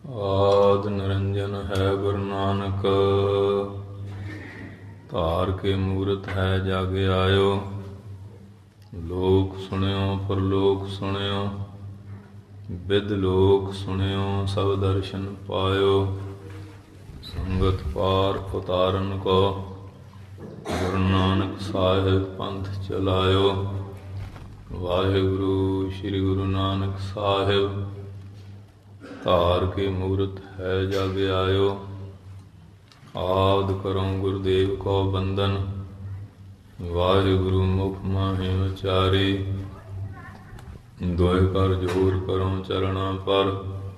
ਆਦ ਨਿਰੰਜਨ ਹੈ ਗੁਰੂ ਨਾਨਕ, ਧਾਰ ਕੇ ਮੂਰਤ ਹੈ ਜਗ ਆਇਓ। ਲੋਕ ਸੁਣਿਓ ਪਰਲੋਕ ਸੁਣਿਓ, ਬਿਦ ਲੋਕ ਸੁਣਿਓ ਸਭ ਦਰਸ਼ਨ ਪਾਇਓ। ਸੰਗਤ ਪਾਰ ਉਤਾਰਨ ਕੋ, ਗੁਰੂ ਨਾਨਕ ਸਾਹਿਬ ਪੰਥ ਚਲਾਇਓ। ਵਾਹਿਗੁਰੂ ਸ਼੍ਰੀ ਗੁਰੂ ਨਾਨਕ ਸਾਹਿਬ, ਧਾਰ ਕੇ ਮੂਰਤ ਹੈ ਜਗ ਆਇਓ। ਆਦ ਕਰੋ ਗੁਰਦੇਵ ਕੋ ਬੰਦਨ, ਵਾਹਿਗੁਰੂ ਮੁਖ ਮਾਹੇ ਉਚਾਰੀ। ਦੋਇ ਕਰ ਜੋਰ ਕਰੋ ਚਰਣਾ ਪਰ,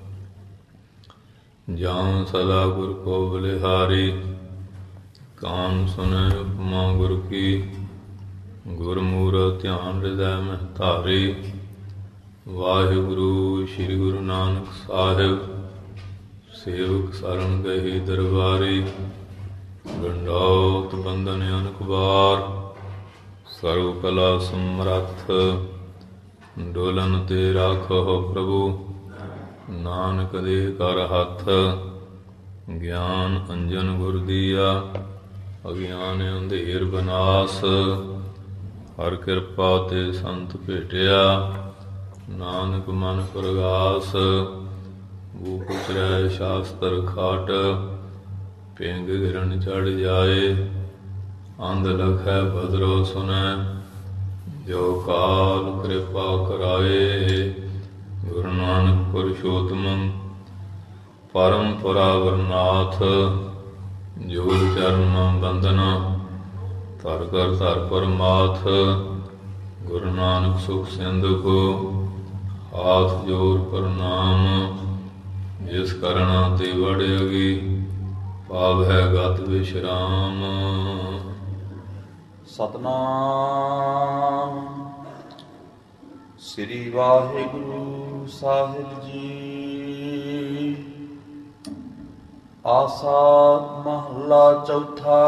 ਜਾਉ ਸਦਾ ਗੁਰ ਕੋ ਬਲਿਹਾਰੀ। ਕਾਨ ਸੁਨੈ ਉਪਮਾ ਗੁਰ ਕੀ, ਗੁਰਮੂਰਤਿ ਧਿਆਨ ਹਿਰਦੈ ਮਹਿ ਧਾਰੀ। ਵਾਹਿਗੁਰੂ ਸ਼੍ਰੀ ਗੁਰੂ ਨਾਨਕ ਸਾਹਿਬ, ਸੇਵਕ ਸਰਣ ਗਏ ਦਰਬਾਰੀ। ਗੰਡਾਉਤ ਬੰਧਨ ਅਨਕ ਬਾਰ, ਸਰਵ ਕਲਾ ਸਮਰੱਥ। ਡੋਲਨ ਤੇ ਰਾਖੋ ਪ੍ਰਭੂ, ਨਾਨਕ ਦੇ ਕਰ ਹੱਥ। ਗਿਆਨ ਅੰਜਨ ਗੁਰ ਦੀਆ, ਅਗਿਆਨ ਅੰਧੇਰ ਬਨਾਸ। ਹਰ ਕਿਰਪਾ ਤੇ ਸੰਤ ਭੇਟਿਆ, ਨਾਨਕ ਮਨ ਪ੍ਰਗਾਸ। ਬੂਕ ਉਚਰੈ ਸ਼ਾਸਤਰ ਖਾਟ, ਪਿੰਗ ਗਿਰਨ ਚੜ ਜਾਏ। ਅੰਧ ਲਖੈ ਭਦਰੋ ਸੁਨੈ, ਜੋ ਕਾਲ ਕਿਰਪਾ ਕਰਾਏ। ਗੁਰੂ ਨਾਨਕ ਪੁਰਸ਼ੋਤਮ ਪਰਮ ਪੁਰਾਵਰਨਾਥ, ਜੋ ਚਰਨ ਬੰਦਨਾ ਧਰ ਕਰ ਧਰ ਪਰਮਾਥ। ਗੁਰੂ ਨਾਨਕ ਸੁਖ ਸਿੰਧੁ ਕੋ, ਹਾਥ ਜੋਰ ਪ੍ਰਣਾਮ। ਜਿਸ ਕਰਣਾ ਤੇ ਵੜਿਆਗੀ, ਪਾਵ ਹੈ ਗਤ ਵਿਸ਼ਰਾਮ। ਸਤਨਾਮ ਸ੍ਰੀ ਵਾਹਿਗੁਰੂ ਸਾਹਿਬ ਜੀ। ਆਸਾ ਮਹੱਲਾ ਚੌਥਾ।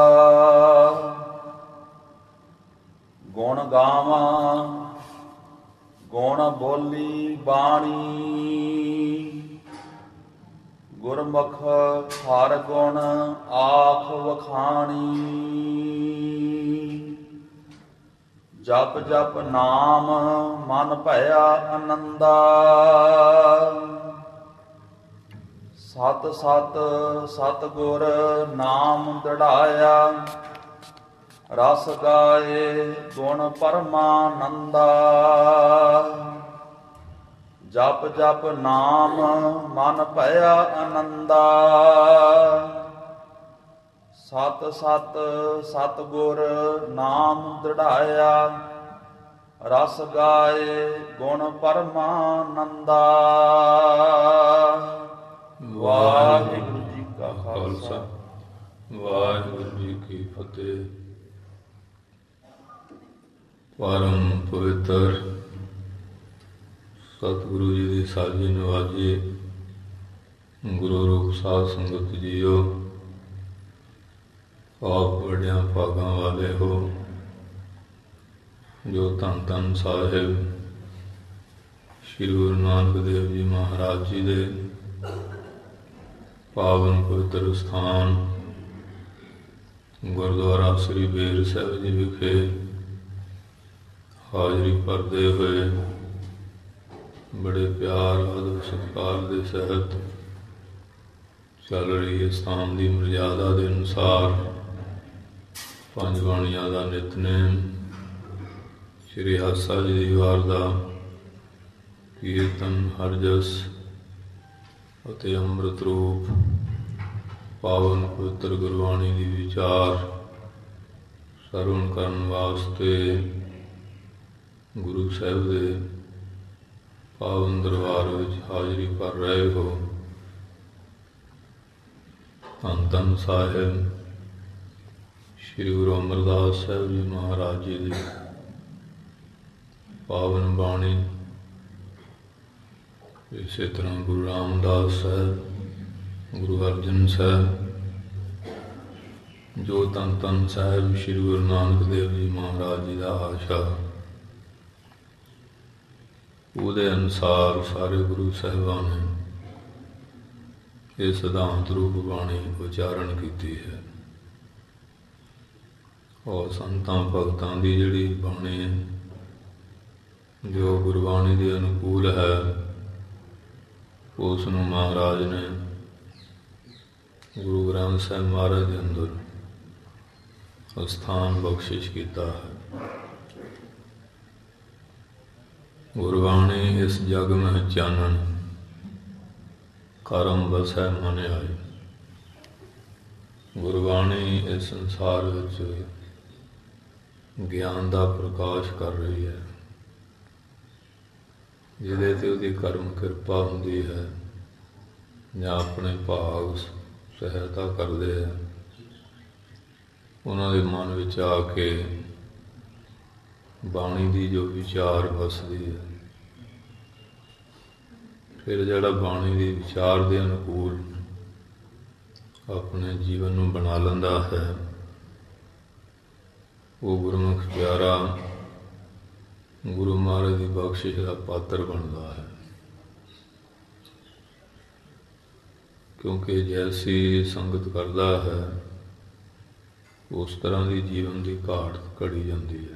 ਗੁਣ ਗਾਵਾਂ ਗੁਣ ਬੋਲੀ ਬਾਣੀ, ਗੁਰਮੁਖ ਹਰ ਗੁਣ ਆਖ ਵਖਾਣੀ। ਜਪ ਜਪ ਨਾਮ ਮਨ ਭਇਆ ਆਨੰਦਾ, ਸਤ ਸਤ ਸਤ ਗੁਰ ਨਾਮ ਦ੍ਰਿੜਾਇਆ। ਰਸ ਗਾਏ ਗੁਣ ਪਰਮਾਨੰਦਾ, ਜਪ ਜਪ ਨਾਮ ਮਨ ਭਇਆ ਆਨੰਦਾ। ਸਤ ਸਤ ਸਤ ਗੁਰ ਨਾਮ ਦ੍ਰਿੜਾਇਆ। ਰਸ ਗਾਏ ਗੁਣ ਪਰਮਾਨੰਦਾ। ਵਾਹਿਗੁਰੂ ਜੀ ਕਾ ਖਾਲਸਾ, ਵਾਹਿਗੁਰੂ ਜੀ ਕੀ ਫਤਿਹ। ਪਰਮ ਪਵਿੱਤਰ ਸਤਿਗੁਰੂ ਜੀ ਦੀ ਸਾਜੀ ਨਵਾਜੀ ਗੁਰੂ ਰੂਪ ਸਾਧ ਸੰਗਤ ਜੀਓ, ਆਪ ਵੱਡਿਆਂ ਭਾਗਾਂ ਵਾਲੇ ਹੋ, ਜੋ ਧੰਨ ਧੰਨ ਸਾਹਿਬ ਸ਼੍ਰੀ ਗੁਰੂ ਨਾਨਕ ਦੇਵ ਜੀ ਮਹਾਰਾਜ ਜੀ ਦੇ ਪਾਵਨ ਪਵਿੱਤਰ ਸਥਾਨ ਗੁਰਦੁਆਰਾ ਸ੍ਰੀ ਬੇਰ ਸਾਹਿਬ ਜੀ ਵਿਖੇ ਹਾਜ਼ਰੀ ਭਰਦੇ ਹੋਏ ਬੜੇ ਪਿਆਰ ਆਦਰ ਸਤਿਕਾਰ ਦੇ ਸਹਿਤ ਚੱਲ ਰਹੀ ਇਸ ਸਥਾਨ ਦੀ ਮਰਜ਼ਾਦਾ ਦੇ ਅਨੁਸਾਰ ਪੰਜ ਬਾਣੀਆਂ ਦਾ ਨਿਤਨੇਮ, ਸ਼੍ਰੀ ਆਸਾ ਜੀ ਦੀ ਵਾਰ ਦਾ ਕੀਰਤਨ, ਹਰਜਸ ਅਤੇ ਅੰਮ੍ਰਿਤ ਰੂਪ ਪਾਵਨ ਪਵਿੱਤਰ ਗੁਰਬਾਣੀ ਦੀ ਵਿਚਾਰ ਸਰਵਣ ਕਰਨ ਵਾਸਤੇ ਗੁਰੂ ਸਾਹਿਬ ਦੇ ਪਾਵਨ ਦਰਬਾਰ ਵਿੱਚ ਹਾਜ਼ਰੀ ਭਰ ਰਹੇ ਹੋ। ਧੰਨ ਧੰਨ ਸਾਹਿਬ ਸ਼੍ਰੀ ਗੁਰੂ ਅਮਰਦਾਸ ਸਾਹਿਬ ਜੀ ਮਹਾਰਾਜ ਜੀ ਦੀ ਪਾਵਨ ਬਾਣੀ, ਇਸੇ ਤਰ੍ਹਾਂ ਗੁਰੂ ਰਾਮਦਾਸ ਸਾਹਿਬ, ਗੁਰੂ ਅਰਜਨ ਸਾਹਿਬ, ਜੋ ਧੰਨ ਧੰਨ ਸਾਹਿਬ ਸ਼੍ਰੀ ਗੁਰੂ ਨਾਨਕ ਦੇਵ ਜੀ ਮਹਾਰਾਜ ਜੀ ਦਾ ਆਸ਼ਾ ਉਹਦੇ ਅਨੁਸਾਰ ਸਾਰੇ ਗੁਰੂ ਸਾਹਿਬਾਨ ਇਹ ਸਿਧਾਂਤ ਰੂਪ ਬਾਣੀ ਉਚਾਰਨ ਕੀਤੀ ਹੈ। ਔਰ ਸੰਤਾਂ ਭਗਤਾਂ ਦੀ ਜਿਹੜੀ ਬਾਣੀ ਹੈ, ਜੋ ਗੁਰਬਾਣੀ ਦੇ ਅਨੁਕੂਲ ਹੈ, ਉਸ ਨੂੰ ਮਹਾਰਾਜ ਨੇ ਗੁਰੂ ਗ੍ਰੰਥ ਸਾਹਿਬ ਮਹਾਰਾਜ ਦੇ ਅੰਦਰ ਸਥਾਨ ਬਖਸ਼ਿਸ਼ ਕੀਤਾ ਹੈ। ਗੁਰਬਾਣੀ ਇਸ ਜਗ ਮਹਿ ਚਾਨਣ, ਕਰਮ ਵਸੈ ਮਨ ਆਏ। ਗੁਰਬਾਣੀ ਇਸ ਸੰਸਾਰ ਵਿੱਚ ਗਿਆਨ ਦਾ ਪ੍ਰਕਾਸ਼ ਕਰ ਰਹੀ ਹੈ। ਜਿਹਦੇ ਤੇ ਉਹਦੀ ਕਰਮ ਕਿਰਪਾ ਹੁੰਦੀ ਹੈ ਜਾਂ ਆਪਣੇ ਭਾਗ ਸਹਾਇਤਾ ਕਰਦੇ ਹੈ, ਉਹਨਾਂ ਦੇ ਮਨ ਵਿੱਚ ਆ ਕੇ ਬਾਣੀ ਦੀ ਜੋ ਵਿਚਾਰ ਵਸਦੀ ਹੈ, ਫਿਰ ਜਿਹੜਾ ਬਾਣੀ ਦੀ ਵਿਚਾਰ ਦੇ ਅਨੁਕੂਲ ਆਪਣੇ ਜੀਵਨ ਨੂੰ ਬਣਾ ਲੈਂਦਾ ਹੈ, ਉਹ ਗੁਰਮੁਖ ਪਿਆਰਾ ਗੁਰੂ ਮਹਾਰਾਜ ਦੀ ਬਖਸ਼ਿਸ਼ ਦਾ ਪਾਤਰ ਬਣਦਾ ਹੈ। ਕਿਉਂਕਿ ਜੈਸੀ ਸੰਗਤ ਕਰਦਾ ਹੈ, ਉਸ ਤਰ੍ਹਾਂ ਦੀ ਜੀਵਨ ਦੀ ਘਾਟ ਘੜੀ ਜਾਂਦੀ ਹੈ।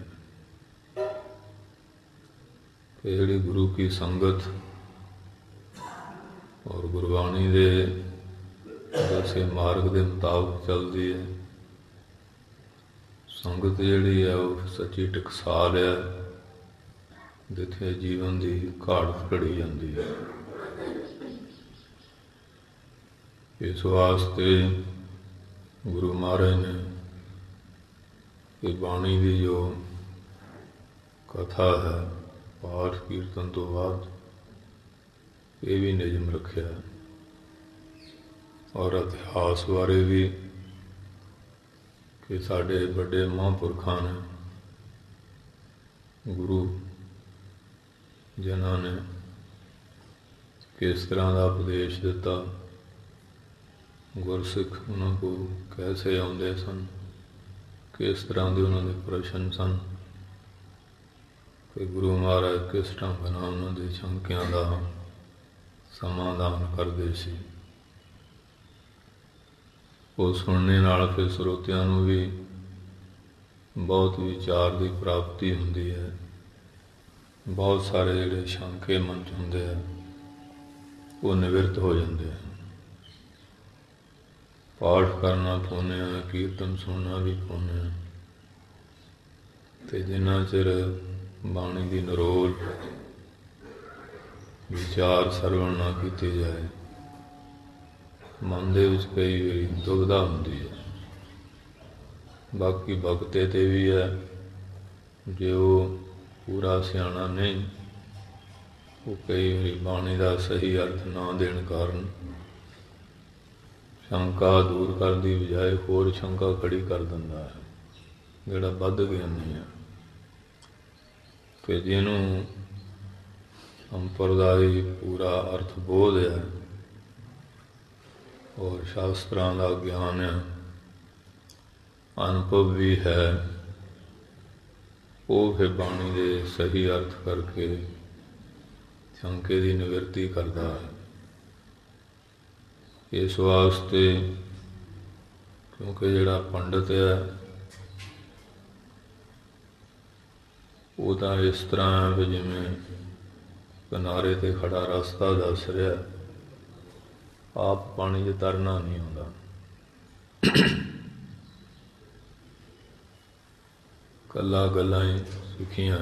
ਤੇ ਜਿਹੜੀ ਗੁਰੂ ਕੀ ਸੰਗਤ ਔਰ ਗੁਰਬਾਣੀ ਦੇ ਦੱਸੇ ਮਾਰਗ ਦੇ ਮੁਤਾਬਕ ਚੱਲਦੀ ਹੈ, ਸੰਗਤ ਜਿਹੜੀ ਹੈ ਉਹ ਸੱਚੀ ਟਕਸਾਲ ਹੈ, ਜਿੱਥੇ ਜੀਵਨ ਦੀ ਘਾਟ ਘੜੀ ਜਾਂਦੀ ਹੈ। ਇਸ ਵਾਸਤੇ ਗੁਰੂ ਮਹਾਰਾਜ ਨੇ ਇਹ ਬਾਣੀ ਦੀ ਜੋ ਕਥਾ ਹੈ, ਪਾਠ ਕੀਰਤਨ ਤੋਂ ਬਾਅਦ ਇਹ ਵੀ ਨਿਯਮ ਰੱਖਿਆ, ਔਰ ਇਤਿਹਾਸ ਬਾਰੇ ਵੀ ਕਿ ਸਾਡੇ ਵੱਡੇ ਮਹਾਂਪੁਰਖਾਂ ਨੇ, ਗੁਰੂ ਜਿਨ੍ਹਾਂ ਨੇ ਕਿਸ ਤਰ੍ਹਾਂ ਦਾ ਉਪਦੇਸ਼ ਦਿੱਤਾ, ਗੁਰਸਿੱਖ ਉਹਨਾਂ ਕੋਲ ਕੈਸੇ ਆਉਂਦੇ ਸਨ, ਕਿਸ ਤਰ੍ਹਾਂ ਦੇ ਉਹਨਾਂ ਦੇ ਪ੍ਰਸ਼ਨ ਸਨ, ਕਿ ਗੁਰੂ ਮਹਾਰਾਜ ਕਿਸ ਢੰਗ ਨਾਲ ਉਹਨਾਂ ਦੇ ਸ਼ੰਕਿਆਂ ਦਾ ਸਮਾਧਾਨ ਕਰਦੇ ਸੀ। ਉਹ ਸੁਣਨੇ ਨਾਲ ਫਿਰ ਸਰੋਤਿਆਂ ਨੂੰ ਵੀ ਬਹੁਤ ਵਿਚਾਰ ਦੀ ਪ੍ਰਾਪਤੀ ਹੁੰਦੀ ਹੈ। ਬਹੁਤ ਸਾਰੇ ਜਿਹੜੇ ਸ਼ੰਕੇ ਮਨ 'ਚ ਹੁੰਦੇ ਆ, ਉਹ ਨਿਵਰਤ ਹੋ ਜਾਂਦੇ ਆ। ਪਾਠ ਕਰਨਾ ਪੁੰਨਿਆ, ਕੀਰਤਨ ਸੁਣਨਾ ਵੀ ਪੁੰਨਿਆ। ਤੇ ਜਿੰਨਾ ਚਿਰ ਬਾਣੀ ਦੀ ਨਿਰੋਲ ਵਿਚਾਰ ਸਰਵਣ ਨਾ ਕੀਤੇ ਜਾਏ, ਮਨ ਦੇ ਵਿੱਚ ਕਈ ਵਾਰੀ ਦੁਬਿਧਾ ਹੁੰਦੀ ਹੈ। ਬਾਕੀ ਭਗਤੇ ਤੇ ਵੀ ਹੈ, ਜੇ ਉਹ ਪੂਰਾ ਸਿਆਣਾ ਨਹੀਂ, ਉਹ ਕਈ ਵਾਰੀ ਬਾਣੀ ਦਾ ਸਹੀ ਅਰਥ ਨਾ ਦੇਣ ਕਾਰਨ ਸ਼ੰਕਾ ਦੂਰ ਕਰਨ ਦੀ ਬਜਾਏ ਹੋਰ ਸ਼ੰਕਾ ਖੜੀ ਕਰ ਦਿੰਦਾ ਹੈ, ਜਿਹੜਾ ਵੱਧ ਗਿਆਨੀ ਹੈ। ਕਿ ਜਿਹਨੂੰ ਸੰਪਰਦਾਇ ਪੂਰਾ ਅਰਥ ਬੋਧ ਹੈ ਔਰ ਸ਼ਾਸਤਰਾਂ ਦਾ ਗਿਆਨ ਹੈ, ਅਨੁਭਵ ਵੀ ਹੈ, ਉਹ ਫਿਰ ਬਾਣੀ ਦੇ ਸਹੀ ਅਰਥ ਕਰਕੇ ਸ਼ੰਕੇ ਦੀ ਨਿਵਰਤੀ ਕਰਦਾ ਹੈ। ਇਸ ਵਾਸਤੇ ਕਿਉਂਕਿ ਜਿਹੜਾ ਪੰਡਤ ਹੈ ਉਹ ਤਾਂ ਇਸ ਤਰ੍ਹਾਂ ਹੈ ਵੀ ਜਿਵੇਂ ਕਿਨਾਰੇ ਤੇ ਖੜਾ ਰਸਤਾ ਦੱਸ ਰਿਹਾ, ਆਪ ਪਾਣੀ 'ਚ ਤਰਨਾ ਨਹੀਂ ਆਉਂਦਾ। ਕੱਲਾ ਗੱਲਾਂ ਹੀ ਸਿੱਖੀਆਂ,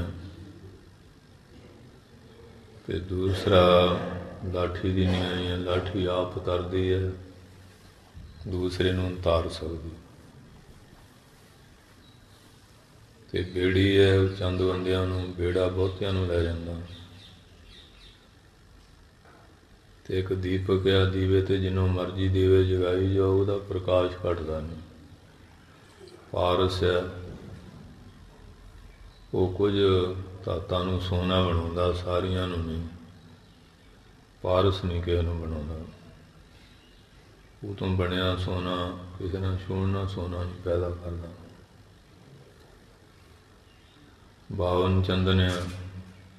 ਤੇ ਦੂਸਰਾ ਲਾਠੀ ਦੀ ਨਹੀਂ ਆਈ ਹੈ, ਲਾਠੀ ਆਪ ਤਰਦੀ ਹੈ, ਦੂਸਰੇ ਨੂੰ ਤਾਰ ਸਕਦੀ। ਤੇ ਬੇੜੀ ਹੈ, ਉਹ ਚੰਦ ਬੰਦਿਆਂ ਨੂੰ, ਬੇੜਾ ਬਹੁਤਿਆਂ ਨੂੰ ਲੈ ਜਾਂਦਾ। ਤੇ ਇੱਕ ਦੀਪਕ ਆ, ਦੀਵੇ ਤੇ ਜਿਹਨੂੰ ਮਰਜ਼ੀ ਦੀਵੇ ਜਗਾਈ ਜਾਓ, ਉਹਦਾ ਪ੍ਰਕਾਸ਼ ਘਟਦਾ ਨਹੀਂ। ਪਾਰਸ ਹੈ, ਉਹ ਕੁਝ ਧਾਤਾਂ ਨੂੰ ਸੋਨਾ ਬਣਾਉਂਦਾ, ਸਾਰੀਆਂ ਨੂੰ ਨਹੀਂ। ਪਾਰਸ ਨਹੀਂ ਕਿਸੇ ਨੂੰ ਬਣਾਉਂਦਾ। ਉਹ ਤੋਂ ਬਣਿਆ ਸੋਨਾ ਕਿਸੇ ਨਾਲ ਛੂਹਣਾ ਸੋਨਾ ਨਹੀਂ ਪੈਦਾ ਕਰਦਾ। 52 ਚੰਦਨ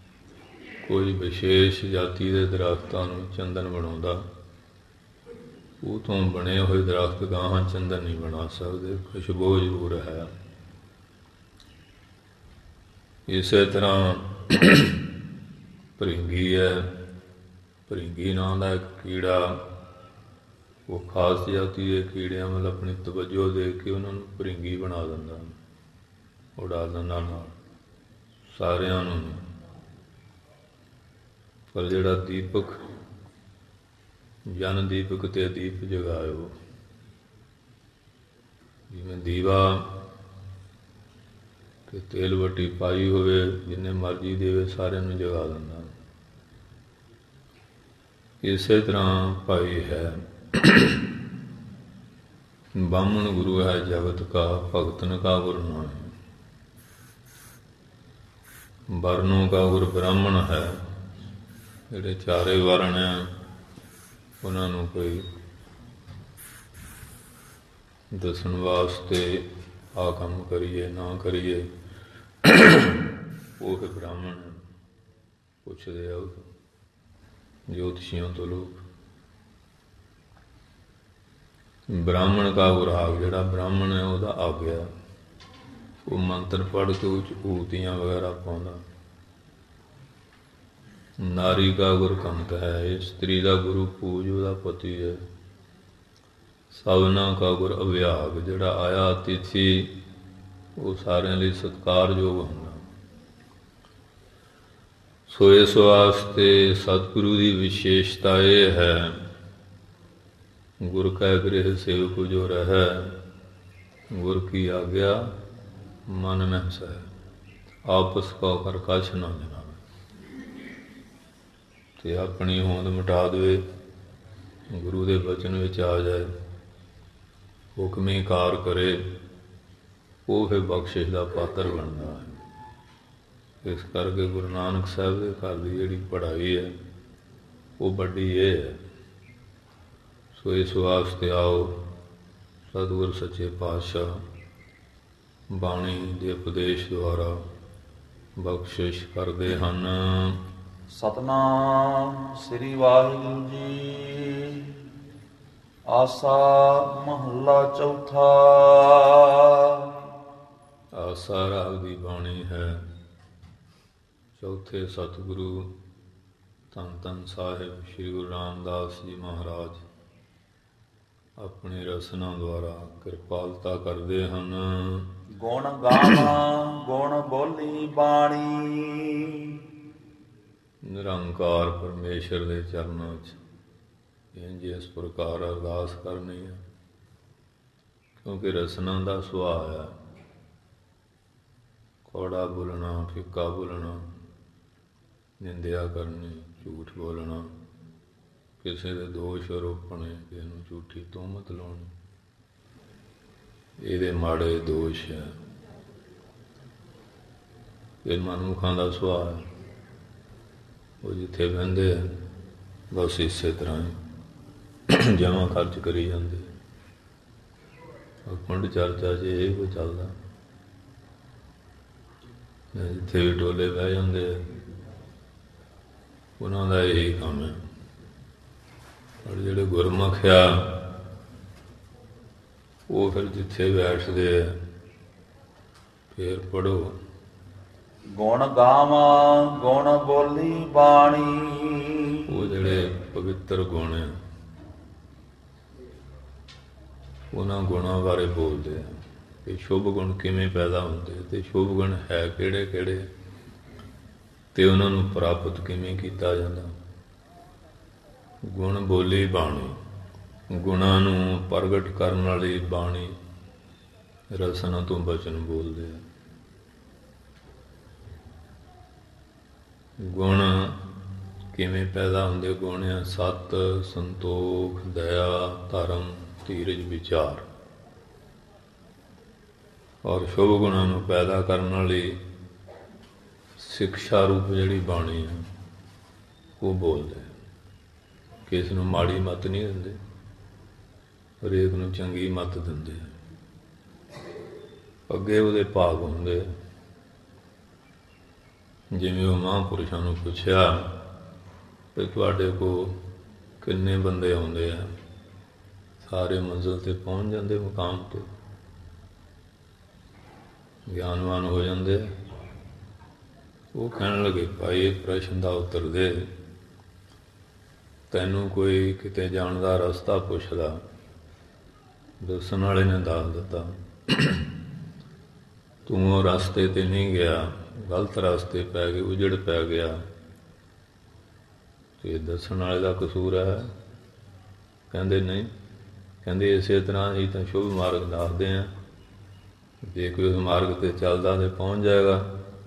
ਕੋਈ ਵਿਸ਼ੇਸ਼ ਜਾਤੀ ਦੇ ਦਰਖਤਾਂ ਨੂੰ ਚੰਦਨ ਬਣਾਉਂਦਾ, ਉਹ ਤੋਂ ਬਣੇ ਹੋਏ ਦਰਖਤ ਗਾਹਾਂ ਚੰਦਨ ਨਹੀਂ ਬਣਾ ਸਕਦੇ, ਖੁਸ਼ਬੂ ਜ਼ਰੂਰ ਹੈ। ਇਸੇ ਤਰ੍ਹਾਂ ਭਰਿੰਗੀ ਹੈ। ਭਰਿੰਗੀ ਨਾਂ ਦਾ ਇੱਕ ਕੀੜਾ, ਉਹ ਖਾਸ ਜਾਤੀ ਦੇ ਕੀੜਿਆਂ ਵੱਲ ਆਪਣੀ ਤਵੱਜੋ ਦੇ ਕੇ ਉਹਨਾਂ ਨੂੰ ਭਰਿੰਗੀ ਬਣਾ ਦਿੰਦਾ, ਉਡਾ ਦਿੰਦਾ ਨਾਲ ਸਾਰਿਆਂ ਨੂੰ। ਪਰ ਜਿਹੜਾ ਦੀਪਕ, ਜਨ ਦੀਪਕ ਤੇ ਦੀਪ ਜਗਾਇਓ, ਜਿਵੇਂ ਦੀਵਾ ਤੇ ਤੇਲ ਵੱਟੀ ਪਾਈ ਹੋਵੇ, ਜਿੰਨੇ ਮਰਜ਼ੀ ਦੇਵੇ ਸਾਰਿਆਂ ਨੂੰ ਜਗਾ ਦਿੰਦਾ। ਇਸੇ ਤਰ੍ਹਾਂ ਭਾਈ ਹੈ। ਬਾਹਮਣ ਗੁਰੂ ਹੈ ਜਗਤ ਕਾ, ਭਗਤਨ ਕਾ ਗੁਰ ਨਾਹੀ। ਵਰਨੋਂ ਕਾ ਗੁਰ ਬ੍ਰਾਹਮਣ ਹੈ। ਜਿਹੜੇ ਚਾਰੇ ਵਰਨ ਆ ਉਹਨਾਂ ਨੂੰ ਕੋਈ ਦੱਸਣ ਵਾਸਤੇ ਆਹ ਕੰਮ ਕਰੀਏ ਨਾ ਕਰੀਏ, ਉਹ ਫਿਰ ਬ੍ਰਾਹਮਣ ਪੁੱਛਦੇ ਆ ਜੋਤਸ਼ੀਆਂ ਤੋਂ ਲੋਕ। ਬ੍ਰਾਹਮਣ ਕਾ ਗੁਰਾਗ, ਜਿਹੜਾ ਬ੍ਰਾਹਮਣ ਹੈ ਉਹਦਾ ਆਗਿਆ, ਉਹ ਮੰਤਰ ਪੜ੍ਹ ਕੇ ਉਹ 'ਚ ਊਤੀਆਂ ਵਗੈਰਾ ਪਾਉਂਦਾ। ਨਾਰੀ ਕਾ ਗੁਰ ਕੰਤ ਹੈ, ਇਸਤਰੀ ਦਾ ਗੁਰੂ ਪੂਜ ਉਹਦਾ ਪਤੀ ਹੈ। ਸਭਨਾ ਕਾ ਗੁਰ ਅਭਿਆਗ, ਜਿਹੜਾ ਆਇਆ ਅਤਿਥੀ ਉਹ ਸਾਰਿਆਂ ਲਈ ਸਤਿਕਾਰਯੋਗ ਹੁੰਦਾ। ਸੋ ਇਸ ਵਾਸਤੇ ਸਤਿਗੁਰੂ ਦੀ ਵਿਸ਼ੇਸ਼ਤਾ ਇਹ ਹੈ, ਗੁਰ ਕੈ ਗ੍ਰਹਿ ਸੇਵਕ ਜੋ ਰਹੈ, ਗੁਰ ਕੀ ਆਗਿਆ ਮਨ ਮਹਿ ਸਹਿ, ਆਪਸ ਕਉ ਕਰ ਕਛ ਨਾ ਜਨਾਵੇ। ਤੇ ਆਪਣੀ ਹੋਂਦ ਮਿਟਾ ਦੇਵੇ, ਗੁਰੂ ਦੇ ਬਚਨ ਵਿੱਚ ਆ ਜਾਏ, ਹੁਕਮੀ ਕਾਰ ਕਰੇ, ਉਹ ਫਿਰ ਬਖਸ਼ਿਸ਼ ਦਾ ਪਾਤਰ ਬਣਦਾ ਹੈ। ਇਸ ਕਰਕੇ ਗੁਰੂ ਨਾਨਕ ਸਾਹਿਬ ਦੇ ਘਰ ਦੀ ਜਿਹੜੀ ਪੜ੍ਹਾਈ ਹੈ ਉਹ ਵੱਡੀ ਇਹ ਹੈ। ਸੋ ਇਸ ਵਾਸਤੇ ਆਓ ਸਤਿਗੁਰ ਸੱਚੇ ਪਾਤਸ਼ਾਹ ਬਾਣੀ ਦੇ ਉਪਦੇਸ਼ ਦੁਆਰਾ ਬਖਸ਼ਿਸ਼ ਕਰਦੇ ਹਨ। ਸਤਿਨਾਮ ਸ੍ਰੀ ਵਾਹਿਗੁਰੂ ਜੀ। ਆਸਾ ਮਹੱਲਾ ਚੌਥਾ। ਆਸਾ ਰਾਗ ਦੀ ਬਾਣੀ ਹੈ। ਚੌਥੇ ਸਤਿਗੁਰੂ ਧੰਨ ਧੰਨ ਸਾਹਿਬ ਸ੍ਰੀ ਗੁਰੂ ਰਾਮਦਾਸ ਜੀ ਮਹਾਰਾਜ ਆਪਣੀ ਰਸਨਾ ਦੁਆਰਾ ਕਿਰਪਾਲਤਾ ਕਰਦੇ ਹਨ। ਗੁਣ ਗਾਵਾਂ ਗੁਣ ਬੋਲੀ ਬਾਣੀ। ਨਿਰੰਕਾਰ ਪਰਮੇਸ਼ਰ ਦੇ ਚਰਨਾਂ 'ਚ ਇੰਝ ਇਸ ਪ੍ਰਕਾਰ ਅਰਦਾਸ ਕਰਨੀ ਹੈ, ਕਿਉਂਕਿ ਰਸਨਾ ਦਾ ਸੁਭਾਅ ਹੈ ਕੌੜਾ ਬੋਲਣਾ, ਫਿੱਕਾ ਬੋਲਣਾ, ਨਿੰਦਿਆ ਕਰਨੀ, ਝੂਠ ਬੋਲਣਾ, ਕਿਸੇ ਦੇ ਦੋਸ਼ ਆਰੋਪਣੇ, ਕਿਸੇ ਨੂੰ ਝੂਠੀ ਤੁਹਮਤ ਲਾਉਣੀ, ਇਹਦੇ ਮਾੜੇ ਦੋਸ਼ ਹੈ। ਇਹ ਮਨੁੱਖਾਂ ਦਾ ਸੁਭਾਅ ਹੈ। ਉਹ ਜਿੱਥੇ ਬਹਿੰਦੇ ਆ ਬਸ ਇਸੇ ਤਰ੍ਹਾਂ ਹੀ ਜਮਾਂ ਖਰਚ ਕਰੀ ਜਾਂਦੇ। ਅਖੰਡ ਚਰਚਾ 'ਚ ਇਹ ਕੁਝ ਚੱਲਦਾ। ਜਿੱਥੇ ਵੀ ਟੋਲੇ ਬਹਿ ਜਾਂਦੇ ਆ ਉਹਨਾਂ ਦਾ ਇਹੀ ਕੰਮ ਹੈ। ਪਰ ਜਿਹੜੇ ਗੁਰਮੁਖ ਆ ਉਹ ਫਿਰ ਜਿੱਥੇ ਬੈਠਦੇ ਆ ਫਿਰ ਪੜ੍ਹੋ। ਗੁਣ ਗਾਵਾਂ ਗੁਣ ਬੋਲੀ ਬਾਣੀ। ਉਹ ਜਿਹੜੇ ਪਵਿੱਤਰ ਗੁਣ ਆ ਉਹਨਾਂ ਗੁਣਾਂ ਬਾਰੇ ਬੋਲਦੇ ਆ ਕਿ ਸ਼ੁਭ ਗੁਣ ਕਿਵੇਂ ਪੈਦਾ ਹੁੰਦੇ ਤੇ ਸ਼ੁਭ ਗੁਣ ਹੈ ਕਿਹੜੇ ਕਿਹੜੇ ਤੇ ਉਹਨਾਂ ਨੂੰ ਪ੍ਰਾਪਤ ਕਿਵੇਂ ਕੀਤਾ ਜਾਂਦਾ। ਗੁਣ ਬੋਲੀ ਬਾਣੀ, ਗੁਣਾਂ ਨੂੰ ਪ੍ਰਗਟ ਕਰਨ ਵਾਲੀ ਬਾਣੀ, ਰਸਨਾ ਤੋਂ ਬਚਨ ਬੋਲਦੇ ਆ। ਗੁਣ ਕਿਵੇਂ ਪੈਦਾ ਹੁੰਦੇ? ਗੁਣ ਆ ਸਤ, ਸੰਤੋਖ, ਦਇਆ, ਧਰਮ, ਧੀਰਜ, ਵਿਚਾਰ। ਔਰ ਸ਼ੁਭ ਗੁਣਾਂ ਨੂੰ ਪੈਦਾ ਕਰਨ ਵਾਲੀ ਸਿੱਖਿਆ ਰੂਪ ਜਿਹੜੀ ਬਾਣੀ ਹੈ ਉਹ ਬੋਲਦੇ। ਕਿਸ ਨੂੰ ਮਾੜੀ ਮੱਤ ਨਹੀਂ ਦਿੰਦੇ, ਹਰੇਕ ਨੂੰ ਚੰਗੀ ਮੱਤ ਦਿੰਦੇ। ਅੱਗੇ ਉਹਦੇ ਭਾਗ ਹੁੰਦੇ। ਜਿਵੇਂ ਉਹ ਮਹਾਂਪੁਰਸ਼ਾਂ ਨੂੰ ਪੁੱਛਿਆ ਵੀ ਤੁਹਾਡੇ ਕੋਲ ਕਿੰਨੇ ਬੰਦੇ ਆਉਂਦੇ ਆ ਸਾਰੇ ਮੰਜ਼ਿਲ 'ਤੇ ਪਹੁੰਚ ਜਾਂਦੇ, ਮੁਕਾਮ 'ਤੇ ਗਿਆਨਵਾਨ ਹੋ ਜਾਂਦੇ। ਉਹ ਕਹਿਣ ਲੱਗੇ, ਭਾਈ ਇਹ ਪ੍ਰਸ਼ਨ ਦਾ ਉੱਤਰ ਦੇ, ਤੈਨੂੰ ਕੋਈ ਕਿਤੇ ਜਾਣ ਦਾ ਰਸਤਾ ਪੁੱਛਦਾ, ਦੱਸਣ ਵਾਲੇ ਨੇ ਦੱਸ ਦਿੱਤਾ, ਤੂੰ ਉਹ ਰਸਤੇ 'ਤੇ ਨਹੀਂ ਗਿਆ, ਗਲਤ ਰਸਤੇ ਪੈ ਗਏ, ਉਜੜ ਪੈ ਗਿਆ, ਤੇ ਦੱਸਣ ਵਾਲੇ ਦਾ ਕਸੂਰ ਹੈ? ਕਹਿੰਦੇ ਨਹੀਂ, ਕਹਿੰਦੇ ਇਸੇ ਤਰ੍ਹਾਂ ਹੀ ਤਾਂ ਸ਼ੁਭ ਮਾਰਗ ਦੱਸਦੇ ਹਾਂ, ਜੇ ਕੋਈ ਉਸ ਮਾਰਗ 'ਤੇ ਚੱਲਦਾ ਤਾਂ ਪਹੁੰਚ ਜਾਏਗਾ,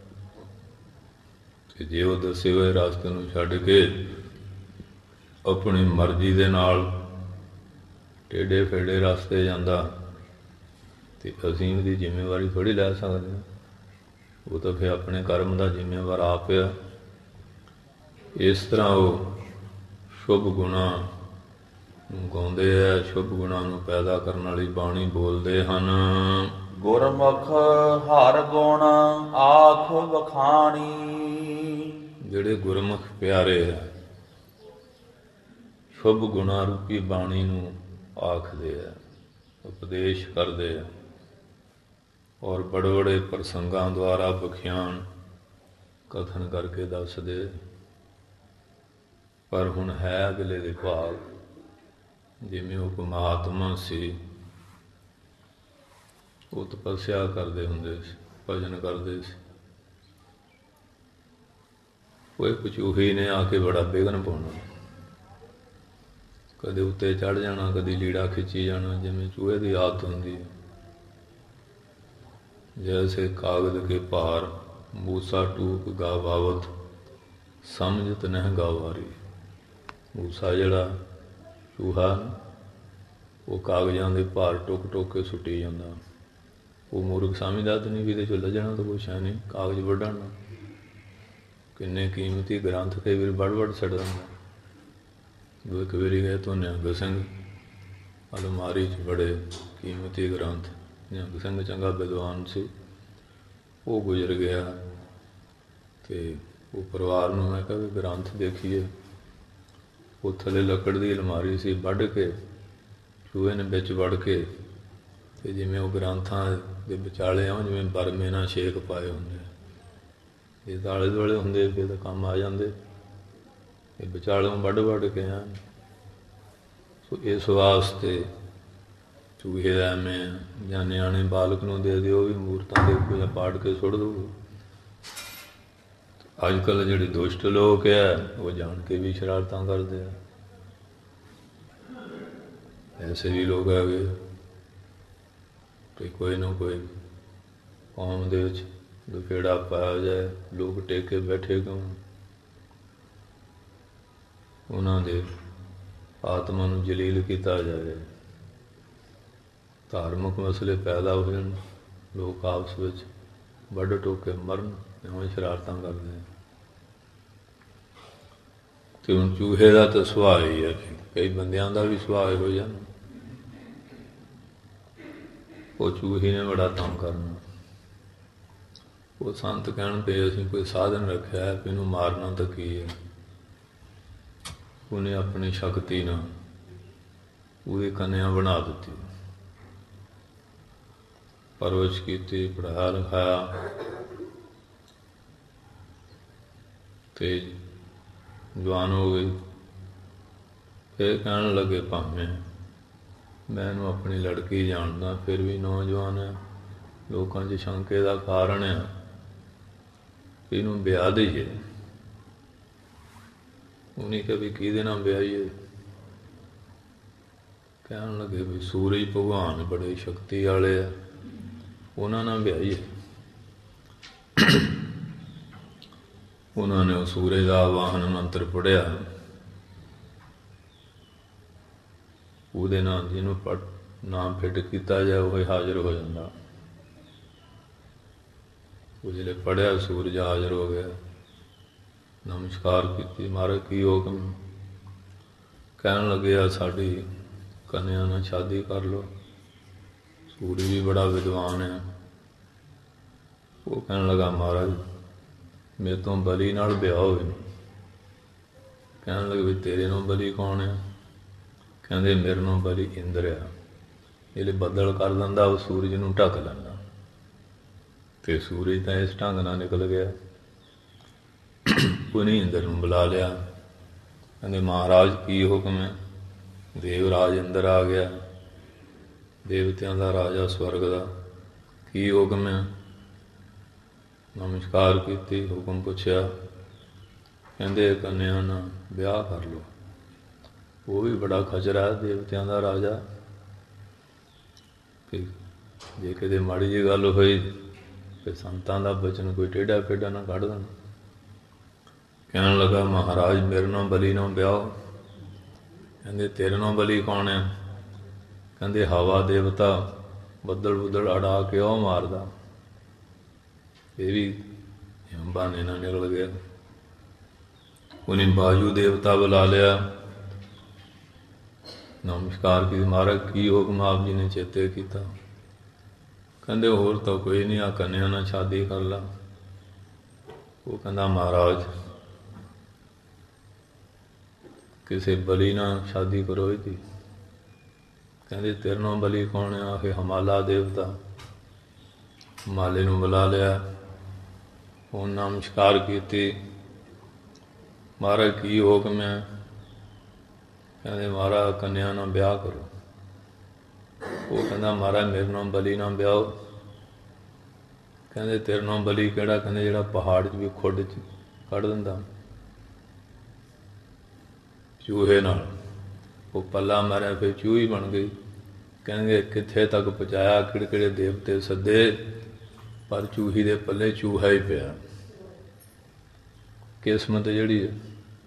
ਤੇ ਜੇ ਉਹ ਦੱਸੇ ਹੋਏ ਰਸਤੇ ਨੂੰ ਛੱਡ ਕੇ ਆਪਣੀ ਮਰਜ਼ੀ ਦੇ ਨਾਲ ਟੇਢੇ ਫੇਢੇ ਰਸਤੇ ਜਾਂਦਾ, ਤੇ ਅਸੀਂ ਉਹਦੀ ਜ਼ਿੰਮੇਵਾਰੀ ਥੋੜ੍ਹੀ ਲੈ ਸਕਦੇ ਹਾਂ। ਉਹ ਤਾਂ ਫਿਰ ਆਪਣੇ ਕਰਮ ਦਾ ਜ਼ਿੰਮੇਵਾਰ ਆਪ ਆ। ਇਸ ਤਰ੍ਹਾਂ ਉਹ ਸ਼ੁਭ ਗੁਣਾਂ ਨੂੰ ਗਾਉਂਦੇ ਆ, ਸ਼ੁਭ ਗੁਣਾਂ ਨੂੰ ਪੈਦਾ ਕਰਨ ਵਾਲੀ ਬਾਣੀ ਬੋਲਦੇ ਹਨ। ਗੁਰਮੁਖ ਹਰ ਗੁਣ ਆਖ ਵਖਾਣੀ। ਜਿਹੜੇ ਗੁਰਮੁਖ ਪਿਆਰੇ ਆ, ਸ਼ੁਭ ਗੁਣਾਂ ਰੂਪੀ ਬਾਣੀ ਨੂੰ ਆਖਦੇ ਆ, ਉਪਦੇਸ਼ ਕਰਦੇ ਆ, ਔਰ ਬੜੇ ਬੜੇ ਪ੍ਰਸੰਗਾਂ ਦੁਆਰਾ ਵਿਖਿਆਨ ਕਥਨ ਕਰਕੇ ਦੱਸਦੇ। ਪਰ ਹੁਣ ਹੈ ਅਗਲੇ ਦੇ ਭਾਗ, ਜਿਵੇਂ ਉਹ ਮਹਾਤਮਾ ਸੀ, ਉਹ ਤਪੱਸਿਆ ਕਰਦੇ ਹੁੰਦੇ ਸੀ, ਭਜਨ ਕਰਦੇ ਸੀ। ਉਹ ਇੱਕ ਚੂਹੀ ਨੇ ਆ ਕੇ ਬੜਾ ਵਿਘਨ ਪਾਉਣਾ, ਕਦੇ ਉੱਤੇ ਚੜ੍ਹ ਜਾਣਾ, ਕਦੇ ਲੀੜਾ ਖਿੱਚੀ ਜਾਣਾ, ਜਿਵੇਂ ਚੂਹੇ ਦੀ ਆਦਤ ਹੁੰਦੀ ਹੈ। ਜੈਸੇ ਕਾਗਜ਼ ਕੇ ਭਾਰ ਮੂਸਾ ਟੂਕ ਗਾਵਾਵਤ, ਸਮਝਤ ਨਹਿ ਗਾਵਾਰੀ। ਮੂਸਾ ਜਿਹੜਾ ਚੂਹਾ, ਉਹ ਕਾਗਜ਼ਾਂ ਦੇ ਭਾਰ ਟੁੱਕ ਟੁੱਕ ਕੇ ਸੁੱਟੀ ਜਾਂਦਾ। ਉਹ ਮੂਰਖ ਸਮਝਦਾ ਤਾਂ ਨਹੀਂ ਵੀ ਇਹਦੇ 'ਚੋਂ ਲੱਜਣਾ ਤਾਂ ਕੁਛ ਹੈ ਨਹੀਂ, ਕਾਗਜ਼ ਵੱਢਣਾ। ਕਿੰਨੇ ਕੀਮਤੀ ਗ੍ਰੰਥ ਕਈ ਵਾਰੀ ਵੱਢ ਛੱਡ ਦਿੰਦਾ। ਦੋ ਇੱਕ ਵਾਰੀ ਗਏ ਤੋਂ ਨਿਹੰਗ ਸਿੰਘ ਅਲਮਾਰੀ 'ਚ ਬੜੇ ਕੀਮਤੀ ਗ੍ਰੰਥ, ਨਿਹੰਗ ਸਿੰਘ ਚੰਗਾ ਵਿਦਵਾਨ ਸੀ, ਉਹ ਗੁਜ਼ਰ ਗਿਆ, ਅਤੇ ਉਹ ਪਰਿਵਾਰ ਨੂੰ ਮੈਂ ਕਿਹਾ ਵੀ ਗ੍ਰੰਥ ਦੇਖੀਏ। ਉਹ ਥੱਲੇ ਲੱਕੜ ਦੀ ਅਲਮਾਰੀ ਸੀ, ਵੱਢ ਕੇ ਚੂਹੇ ਨੇ ਵਿੱਚ ਵੜ ਕੇ, ਅਤੇ ਜਿਵੇਂ ਉਹ ਗ੍ਰੰਥਾਂ ਦੇ ਵਿਚਾਲੇ ਆ, ਜਿਵੇਂ ਬਰਮੇ ਨਾਲ ਛੇਕ ਪਾਏ ਹੁੰਦੇ, ਇਹ ਤਾਂ ਆਲੇ ਦੁਆਲੇ ਹੁੰਦੇ ਫਿਰ ਤਾਂ ਕੰਮ ਆ ਜਾਂਦੇ, ਇਹ ਵਿਚਾਲਿਓਂ ਵੱਢ ਕੇ ਆ। ਸੋ ਇਸ ਵਾਸਤੇ ਚੂਹੇ ਦਾ ਐਵੇਂ, ਜਾਂ ਨਿਆਣੇ ਬਾਲਕ ਨੂੰ ਦੇ ਦਿਓ, ਵੀ ਮੂਰਤਾਂ ਦੇ ਉੱਪਰ ਜਾਂ ਪਾੜ ਕੇ ਸੁੱਟ ਦਿਓ। ਅੱਜ ਕੱਲ੍ਹ ਜਿਹੜੇ ਦੁਸ਼ਟ ਲੋਕ ਆ, ਉਹ ਜਾਣ ਕੇ ਵੀ ਸ਼ਰਾਰਤਾਂ ਕਰਦੇ ਆ। ਐਸੇ ਵੀ ਲੋਕ ਹੈਗੇ ਕਿ ਕੋਈ ਨਾ ਕੋਈ ਕੌਮ ਦੇ ਵਿੱਚ ਦੁਖੇੜਾ ਪਾਇਆ ਜਾਏ, ਲੋਕ ਟੇਕ ਕੇ ਬੈਠੇ ਕਿਉਂ? ਉਹਨਾਂ ਦੇ ਆਤਮਾ ਨੂੰ ਜਲੀਲ ਕੀਤਾ ਜਾਏ, ਧਾਰਮਿਕ ਮਸਲੇ ਪੈਦਾ ਹੋ ਜਾਣ, ਲੋਕ ਆਪਸ ਵਿੱਚ ਵੱਢ ਟੋਕ ਕੇ ਮਰਨ, ਇਉਂ ਸ਼ਰਾਰਤਾਂ ਕਰਦੇ ਆ। ਅਤੇ ਹੁਣ ਚੂਹੇ ਦਾ ਤਾਂ ਸੁਭਾਅ ਹੀ ਹੈ, ਕਈ ਬੰਦਿਆਂ ਦਾ ਵੀ ਸੁਭਾਅ ਹੋ ਜਾਂਦਾ। ਉਹ ਚੂਹੇ ਨੇ ਬੜਾ ਤੰਗ ਕਰਨਾ। ਉਹ ਸੰਤ ਕਹਿਣ 'ਤੇ ਅਸੀਂ ਕੋਈ ਸਾਧਨ ਰੱਖਿਆ ਹੈ, ਇਹਨੂੰ ਮਾਰਨਾ ਤਾਂ ਕੀ ਹੈ। ਉਹਨੇ ਆਪਣੀ ਸ਼ਕਤੀ ਨਾਲ ਉਹਦੀ ਕੰਨਿਆ ਬਣਾ ਦਿੱਤੀ, ਪਰਵਰਿਸ਼ ਕੀਤੀ, ਪੜ੍ਹਾਇਆ ਲਿਖਾਇਆ, ਅਤੇ ਜਵਾਨ ਹੋ ਗਈ। ਫਿਰ ਕਹਿਣ ਲੱਗੇ, ਭਾਵੇਂ ਮੈਂ ਇਹਨੂੰ ਆਪਣੀ ਲੜਕੀ ਜਾਣਦਾ, ਫਿਰ ਵੀ ਨੌਜਵਾਨ ਹੈ, ਲੋਕਾਂ 'ਚ ਸ਼ੰਕੇ ਦਾ ਕਾਰਨ ਆ, ਇਹਨੂੰ ਵਿਆਹ ਦੇਈਏ। ਉਹਨੇ ਕਿਹਾ ਵੀ ਕਿਹਦੇ ਨਾਲ ਵਿਆਹੀਏ? ਕਹਿਣ ਲੱਗੇ ਵੀ ਸੂਰਜ ਭਗਵਾਨ ਬੜੇ ਸ਼ਕਤੀ ਵਾਲੇ ਆ, ਉਹਨਾਂ ਨਾਲ ਵਿਆਹੀਏ। ਉਹਨਾਂ ਨੇ ਉਹ ਸੂਰਜ ਦਾ ਆਵਾਹਨ ਮੰਤਰ ਪੜ੍ਹਿਆ, ਉਹਦੇ ਨਾਲ ਜਿਹਨੂੰ ਨਾਮ ਫਿੱਟ ਕੀਤਾ ਜਾਏ ਉਹ ਹਾਜ਼ਰ ਹੋ ਜਾਂਦਾ। ਉਹ ਜਿਹੜੇ ਪੜ੍ਹਿਆ, ਸੂਰਜ ਹਾਜ਼ਰ ਹੋ ਗਿਆ, ਨਮਸਕਾਰ ਕੀਤੀ, ਮਹਾਰਾਜ ਕੀ ਹੁਕਮ? ਕਹਿਣ ਲੱਗੇ ਆ ਸਾਡੀ ਕੰਨਿਆ ਨਾਲ ਸ਼ਾਦੀ ਕਰ ਲਓ। ਸੂਰਜ ਵੀ ਬੜਾ ਵਿਦਵਾਨ ਹੈ। ਉਹ ਕਹਿਣ ਲੱਗਾ, ਮਹਾਰਾਜ ਮੇਰੇ ਤੋਂ ਬਲੀ ਨਾਲ ਵਿਆਹ ਹੋਵੇ। ਕਹਿਣ ਲੱਗੇ ਵੀ ਤੇਰੇ ਨਾਲ ਬਲੀ ਕੌਣ ਹੈ? ਕਹਿੰਦੇ ਮੇਰੇ ਨੂੰ ਬਲੀ ਇੰਦਰ ਆ, ਜਿਹੜੇ ਬੱਦਲ ਕਰ ਦਿੰਦਾ ਉਹ ਸੂਰਜ ਨੂੰ ਢੱਕ ਲੈਂਦਾ, ਅਤੇ ਸੂਰਜ ਤਾਂ ਇਸ ਢੰਗ ਨਾਲ ਨਿਕਲ ਗਿਆ। ਉਹਨੇ ਇੰਦਰ ਨੂੰ ਬੁਲਾ ਲਿਆ, ਕਹਿੰਦੇ ਮਹਾਰਾਜ ਕੀ ਹੁਕਮ ਹੈ? ਦੇਵਰਾਜ ਇੰਦਰ ਆ ਗਿਆ, ਦੇਵਤਿਆਂ ਦਾ ਰਾਜਾ ਸਵਰਗ ਦਾ, ਕੀ ਹੁਕਮ ਹੈ? ਨਮਸਕਾਰ ਕੀਤੀ, ਹੁਕਮ ਪੁੱਛਿਆ, ਕਹਿੰਦੇ ਕੰਨਿਆ ਨਾਲ ਵਿਆਹ ਕਰ ਲਓ। ਉਹ ਵੀ ਬੜਾ ਖਚਰਾ ਦੇਵਤਿਆਂ ਦਾ ਰਾਜਾ, ਕਿ ਜੇ ਕਿਤੇ ਮਾੜੀ ਜਿਹੀ ਗੱਲ ਹੋਈ ਫਿਰ ਸੰਤਾਂ ਦਾ ਬਚਨ ਕੋਈ ਟੇਢਾ ਪੇਢਾ ਨਾ ਕੱਢ ਦੇਣ। ਕਹਿਣ ਲੱਗਾ ਮਹਾਰਾਜ ਮੇਰੇ ਨਾਲ ਬਲੀ ਨਾਲ ਵਿਆਹ। ਕਹਿੰਦੇ ਤੇਰੇ ਨਾਲ ਬਲੀ ਕੌਣ ਹੈ? ਕਹਿੰਦੇ ਹਵਾ ਦੇਵਤਾ, ਬੱਦਲ ਬੁੱਦਲ ਅੜਾ ਕੇ ਉਹ ਮਾਰਦਾ। ਇਹ ਵੀ ਬਹਾਨੇ ਨਾਲ ਨਿਕਲ ਗਿਆ। ਉਹਨੇ ਬਾਜੂ ਦੇਵਤਾ ਬੁਲਾ ਲਿਆ, ਨਮਸਕਾਰ ਕੀ ਮਹਾਰਾਜ ਕੀ ਹੁਕਮ ਆਪ ਜੀ ਨੇ ਚੇਤੇ ਕੀਤਾ? ਕਹਿੰਦੇ ਹੋਰ ਤਾਂ ਕੋਈ ਨਹੀਂ, ਆ ਕੰਨਿਆ ਨਾਲ ਸ਼ਾਦੀ ਕਰ ਲਾ। ਉਹ ਕਹਿੰਦਾ ਮਹਾਰਾਜ ਕਿਸੇ ਬਲੀ ਨਾਲ ਸ਼ਾਦੀ ਕਰੋ ਇਹਦੀ। ਕਹਿੰਦੇ ਤੇਰੇ ਨਾਲ ਬਲੀ ਕੌਣ ਆ? ਆਖੇ ਹਿਮਾਲਾ ਦੇਵਤਾ। ਹਿਮਾਲੇ ਨੂੰ ਬੁਲਾ ਲਿਆ, ਉਹ ਨਮਸਕਾਰ ਕੀਤੀ, ਮਹਾਰਾਜ ਕੀ ਹੁਕਮ ਹੈ? ਕਹਿੰਦੇ ਮਹਾਰਾਜ ਕੰਨਿਆ ਨਾਲ ਵਿਆਹ ਕਰੋ। ਉਹ ਕਹਿੰਦਾ ਮਹਾਰਾਜ ਮੇਰੇ ਨਾਲ ਬਲੀ ਨਾਲ ਵਿਆਹੋ। ਕਹਿੰਦੇ ਤੇਰੇ ਨਾਲ ਬਲੀ ਕਿਹੜਾ? ਕਹਿੰਦੇ ਜਿਹੜਾ ਪਹਾੜ 'ਚ ਵੀ ਖੁੱਡ 'ਚ ਕੱਢ ਦਿੰਦਾ ਚੂਹੇ ਨਾਲ। ਉਹ ਪੱਲਾ ਮਾਰਿਆ ਫਿਰ ਚੂਹੀ ਬਣ ਗਈ। ਕਹਿੰਦੇ ਕਿੱਥੇ ਤੱਕ ਪਹੁੰਚਾਇਆ, ਕਿਹੜੇ ਕਿਹੜੇ ਦੇਵਤੇ ਸੱਦੇ, ਪਰ ਚੂਹੀ ਦੇ ਪੱਲੇ ਚੂਹਾ ਹੀ ਪਿਆ। ਕਿਸਮਤ ਜਿਹੜੀ ਹੈ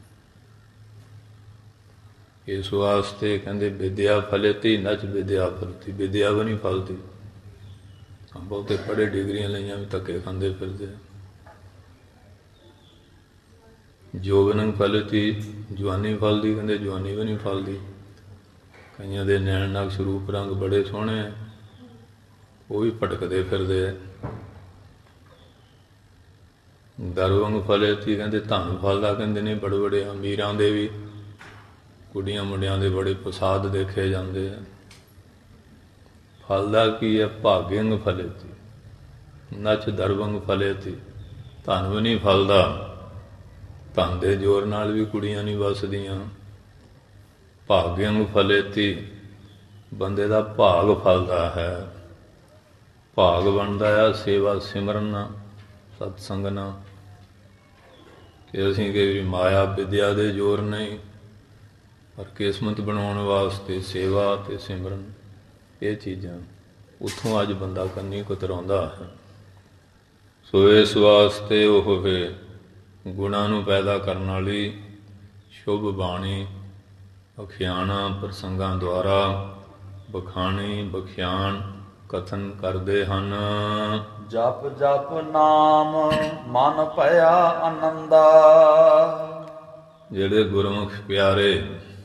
ਇਸ ਵਾਸਤੇ ਕਹਿੰਦੇ ਵਿਦਿਆ ਫਲਤੀ ਨਚ ਵਿਦਿਆ ਫਲਤੀ। ਵਿਦਿਆ ਵੀ ਨਹੀਂ ਫਲਦੀ, ਬਹੁਤੇ ਪੜ੍ਹੇ ਡਿਗਰੀਆਂ ਲਈਆਂ ਵੀ ਧੱਕੇ ਖਾਂਦੇ ਫਿਰਦੇ। ਜੋਬਨ ਫਲਤੀ, ਜਵਾਨੀ ਫਲਦੀ, ਕਹਿੰਦੇ ਜਵਾਨੀ ਵੀ ਨਹੀਂ ਫਲਦੀ। ਕਈਆਂ ਦੇ ਨੈਣ ਨਕਸ਼ ਰੂਪ ਰੰਗ ਬੜੇ ਸੋਹਣੇ ਹੈ, ਉਹ ਵੀ ਭਟਕਦੇ ਫਿਰਦੇ ਹੈ। ਦਰਵੰਗ ਫਲਤੀ, ਕਹਿੰਦੇ ਧਨ ਫਲਦਾ, ਕਹਿੰਦੇ ਨੇ ਬੜੇ ਬੜੇ ਅਮੀਰਾਂ ਦੇ ਵੀ ਕੁੜੀਆਂ ਮੁੰਡਿਆਂ ਦੇ ਬੜੇ ਪ੍ਰਸਾਦ ਦੇਖੇ ਜਾਂਦੇ ਆ। ਫਲਦਾ ਕੀ ਹੈ? ਭਾਗਯੰਗ ਫਲੇਤੀ ਨਚ ਦਰਵੰਗ ਫਲੇਤੀ। ਧਨ ਵੀ ਨਹੀਂ ਫਲਦਾ, ਧਨ ਦੇ ਜ਼ੋਰ ਨਾਲ ਵੀ ਕੁੜੀਆਂ ਨਹੀਂ ਵੱਸਦੀਆਂ। ਭਾਗਯੰਗ ਫਲੇਤੀ, ਬੰਦੇ ਦਾ ਭਾਗ ਫਲਦਾ ਹੈ। ਭਾਗ ਬਣਦਾ ਆ ਸੇਵਾ ਸਿਮਰਨ ਨਾਲ, ਸਤਸੰਗ ਨਾਲ। ਕਿ ਅਸੀਂ ਕਿ ਮਾਇਆ ਵਿਦਿਆ ਦੇ ਜ਼ੋਰ ਨਹੀਂ, ਪਰ ਕਿਸਮਤ ਬਣਾਉਣ ਵਾਸਤੇ ਸੇਵਾ ਅਤੇ ਸਿਮਰਨ, ਇਹ ਚੀਜ਼ਾਂ ਉੱਥੋਂ ਅੱਜ ਬੰਦਾ ਕੰਨੀ ਕੁਤਰਾਉਂਦਾ ਹੈ। ਸੋ ਇਸ ਵਾਸਤੇ ਉਹ ਫਿਰ ਗੁਣਾਂ ਨੂੰ ਪੈਦਾ ਕਰਨ ਵਾਲੀ ਸ਼ੁਭ ਬਾਣੀ ਅਖਿਆਣਾ ਪ੍ਰਸੰਗਾਂ ਦੁਆਰਾ ਬਖਾਣੀ ਬਖਿਆਣ ਕਥਨ ਕਰਦੇ ਹਨ। ਜਪ ਜਪ ਨਾਮ ਮਨ ਭਇਆ ਆਨੰਦਾ। ਜਿਹੜੇ ਗੁਰਮੁਖ ਪਿਆਰੇ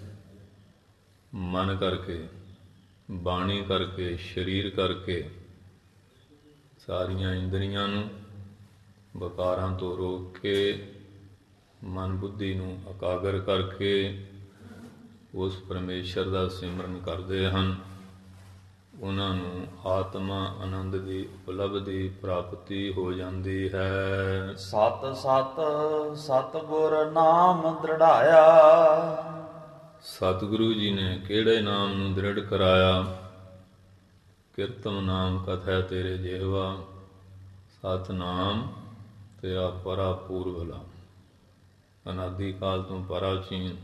ਮਨ ਕਰਕੇ, ਬਾਣੀ ਕਰਕੇ, ਸਰੀਰ ਕਰਕੇ ਸਾਰੀਆਂ ਇੰਦਰੀਆਂ ਨੂੰ ਵਿਕਾਰਾਂ ਤੋਂ ਰੋਕ ਕੇ ਮਨ ਬੁੱਧੀ ਨੂੰ ਇਕਾਗਰ ਕਰਕੇ ਉਸ ਪਰਮੇਸ਼ਰ ਦਾ ਸਿਮਰਨ ਕਰਦੇ ਹਨ, ਉਹਨਾਂ ਨੂੰ ਆਤਮਾ ਆਨੰਦ ਦੀ ਉਪਲਬਧੀ ਪ੍ਰਾਪਤੀ ਹੋ ਜਾਂਦੀ ਹੈ। ਸਤ ਸਤ ਸਤਿਗੁਰ ਨਾਮ ਦ੍ਰਿੜਾਇਆ। ਸਤਿਗੁਰੂ ਜੀ ਨੇ ਕਿਹੜੇ ਨਾਮ ਨੂੰ ਦ੍ਰਿੜ ਕਰਾਇਆ? ਕੀਰਤਨ ਨਾਮ ਕਥੈ ਤੇਰੇ ਜਿਹਵਾ, ਸਤਿਨਾਮ ਤੇ ਆ ਪਰਾ ਪੂਰਬਲਾ। ਅਨਾਦਿ ਕਾਲ ਤੋਂ ਪਰਾਚੀਨ,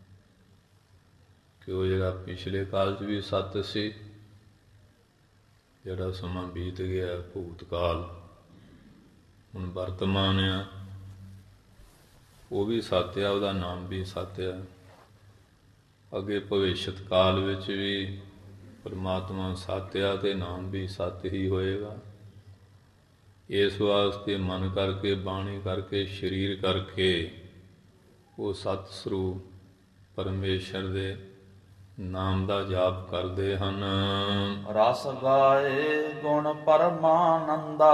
ਕਿ ਉਹ ਜਿਹੜਾ ਪਿਛਲੇ ਕਾਲ 'ਚ ਵੀ ਸੱਤ ਸੀ, ਜਿਹੜਾ ਸਮਾਂ ਬੀਤ ਗਿਆ ਭੂਤ ਕਾਲ, ਹੁਣ ਵਰਤਮਾਨ ਆ, ਉਹ ਵੀ ਸੱਤ ਆ, ਉਹਦਾ ਨਾਮ ਵੀ ਸੱਤ ਆ। ਅੱਗੇ ਭਵਿਸ਼ਤ ਕਾਲ ਵਿੱਚ ਵੀ ਪਰਮਾਤਮਾ ਸੱਤ ਆ ਅਤੇ ਨਾਮ ਵੀ ਸੱਤ ਹੀ ਹੋਏਗਾ। ਇਸ ਵਾਸਤੇ ਮਨ ਕਰਕੇ, ਬਾਣੀ ਕਰਕੇ, ਸਰੀਰ ਕਰਕੇ ਉਹ ਸਤ ਸਰੂਪ ਪਰਮੇਸ਼ਰ ਦੇ ਨਾਮ ਦਾ ਜਾਪ ਕਰਦੇ ਹਨ। ਰਸ ਗਾਏ ਗੁਣ ਪਰਮਾਨੰਦਾ।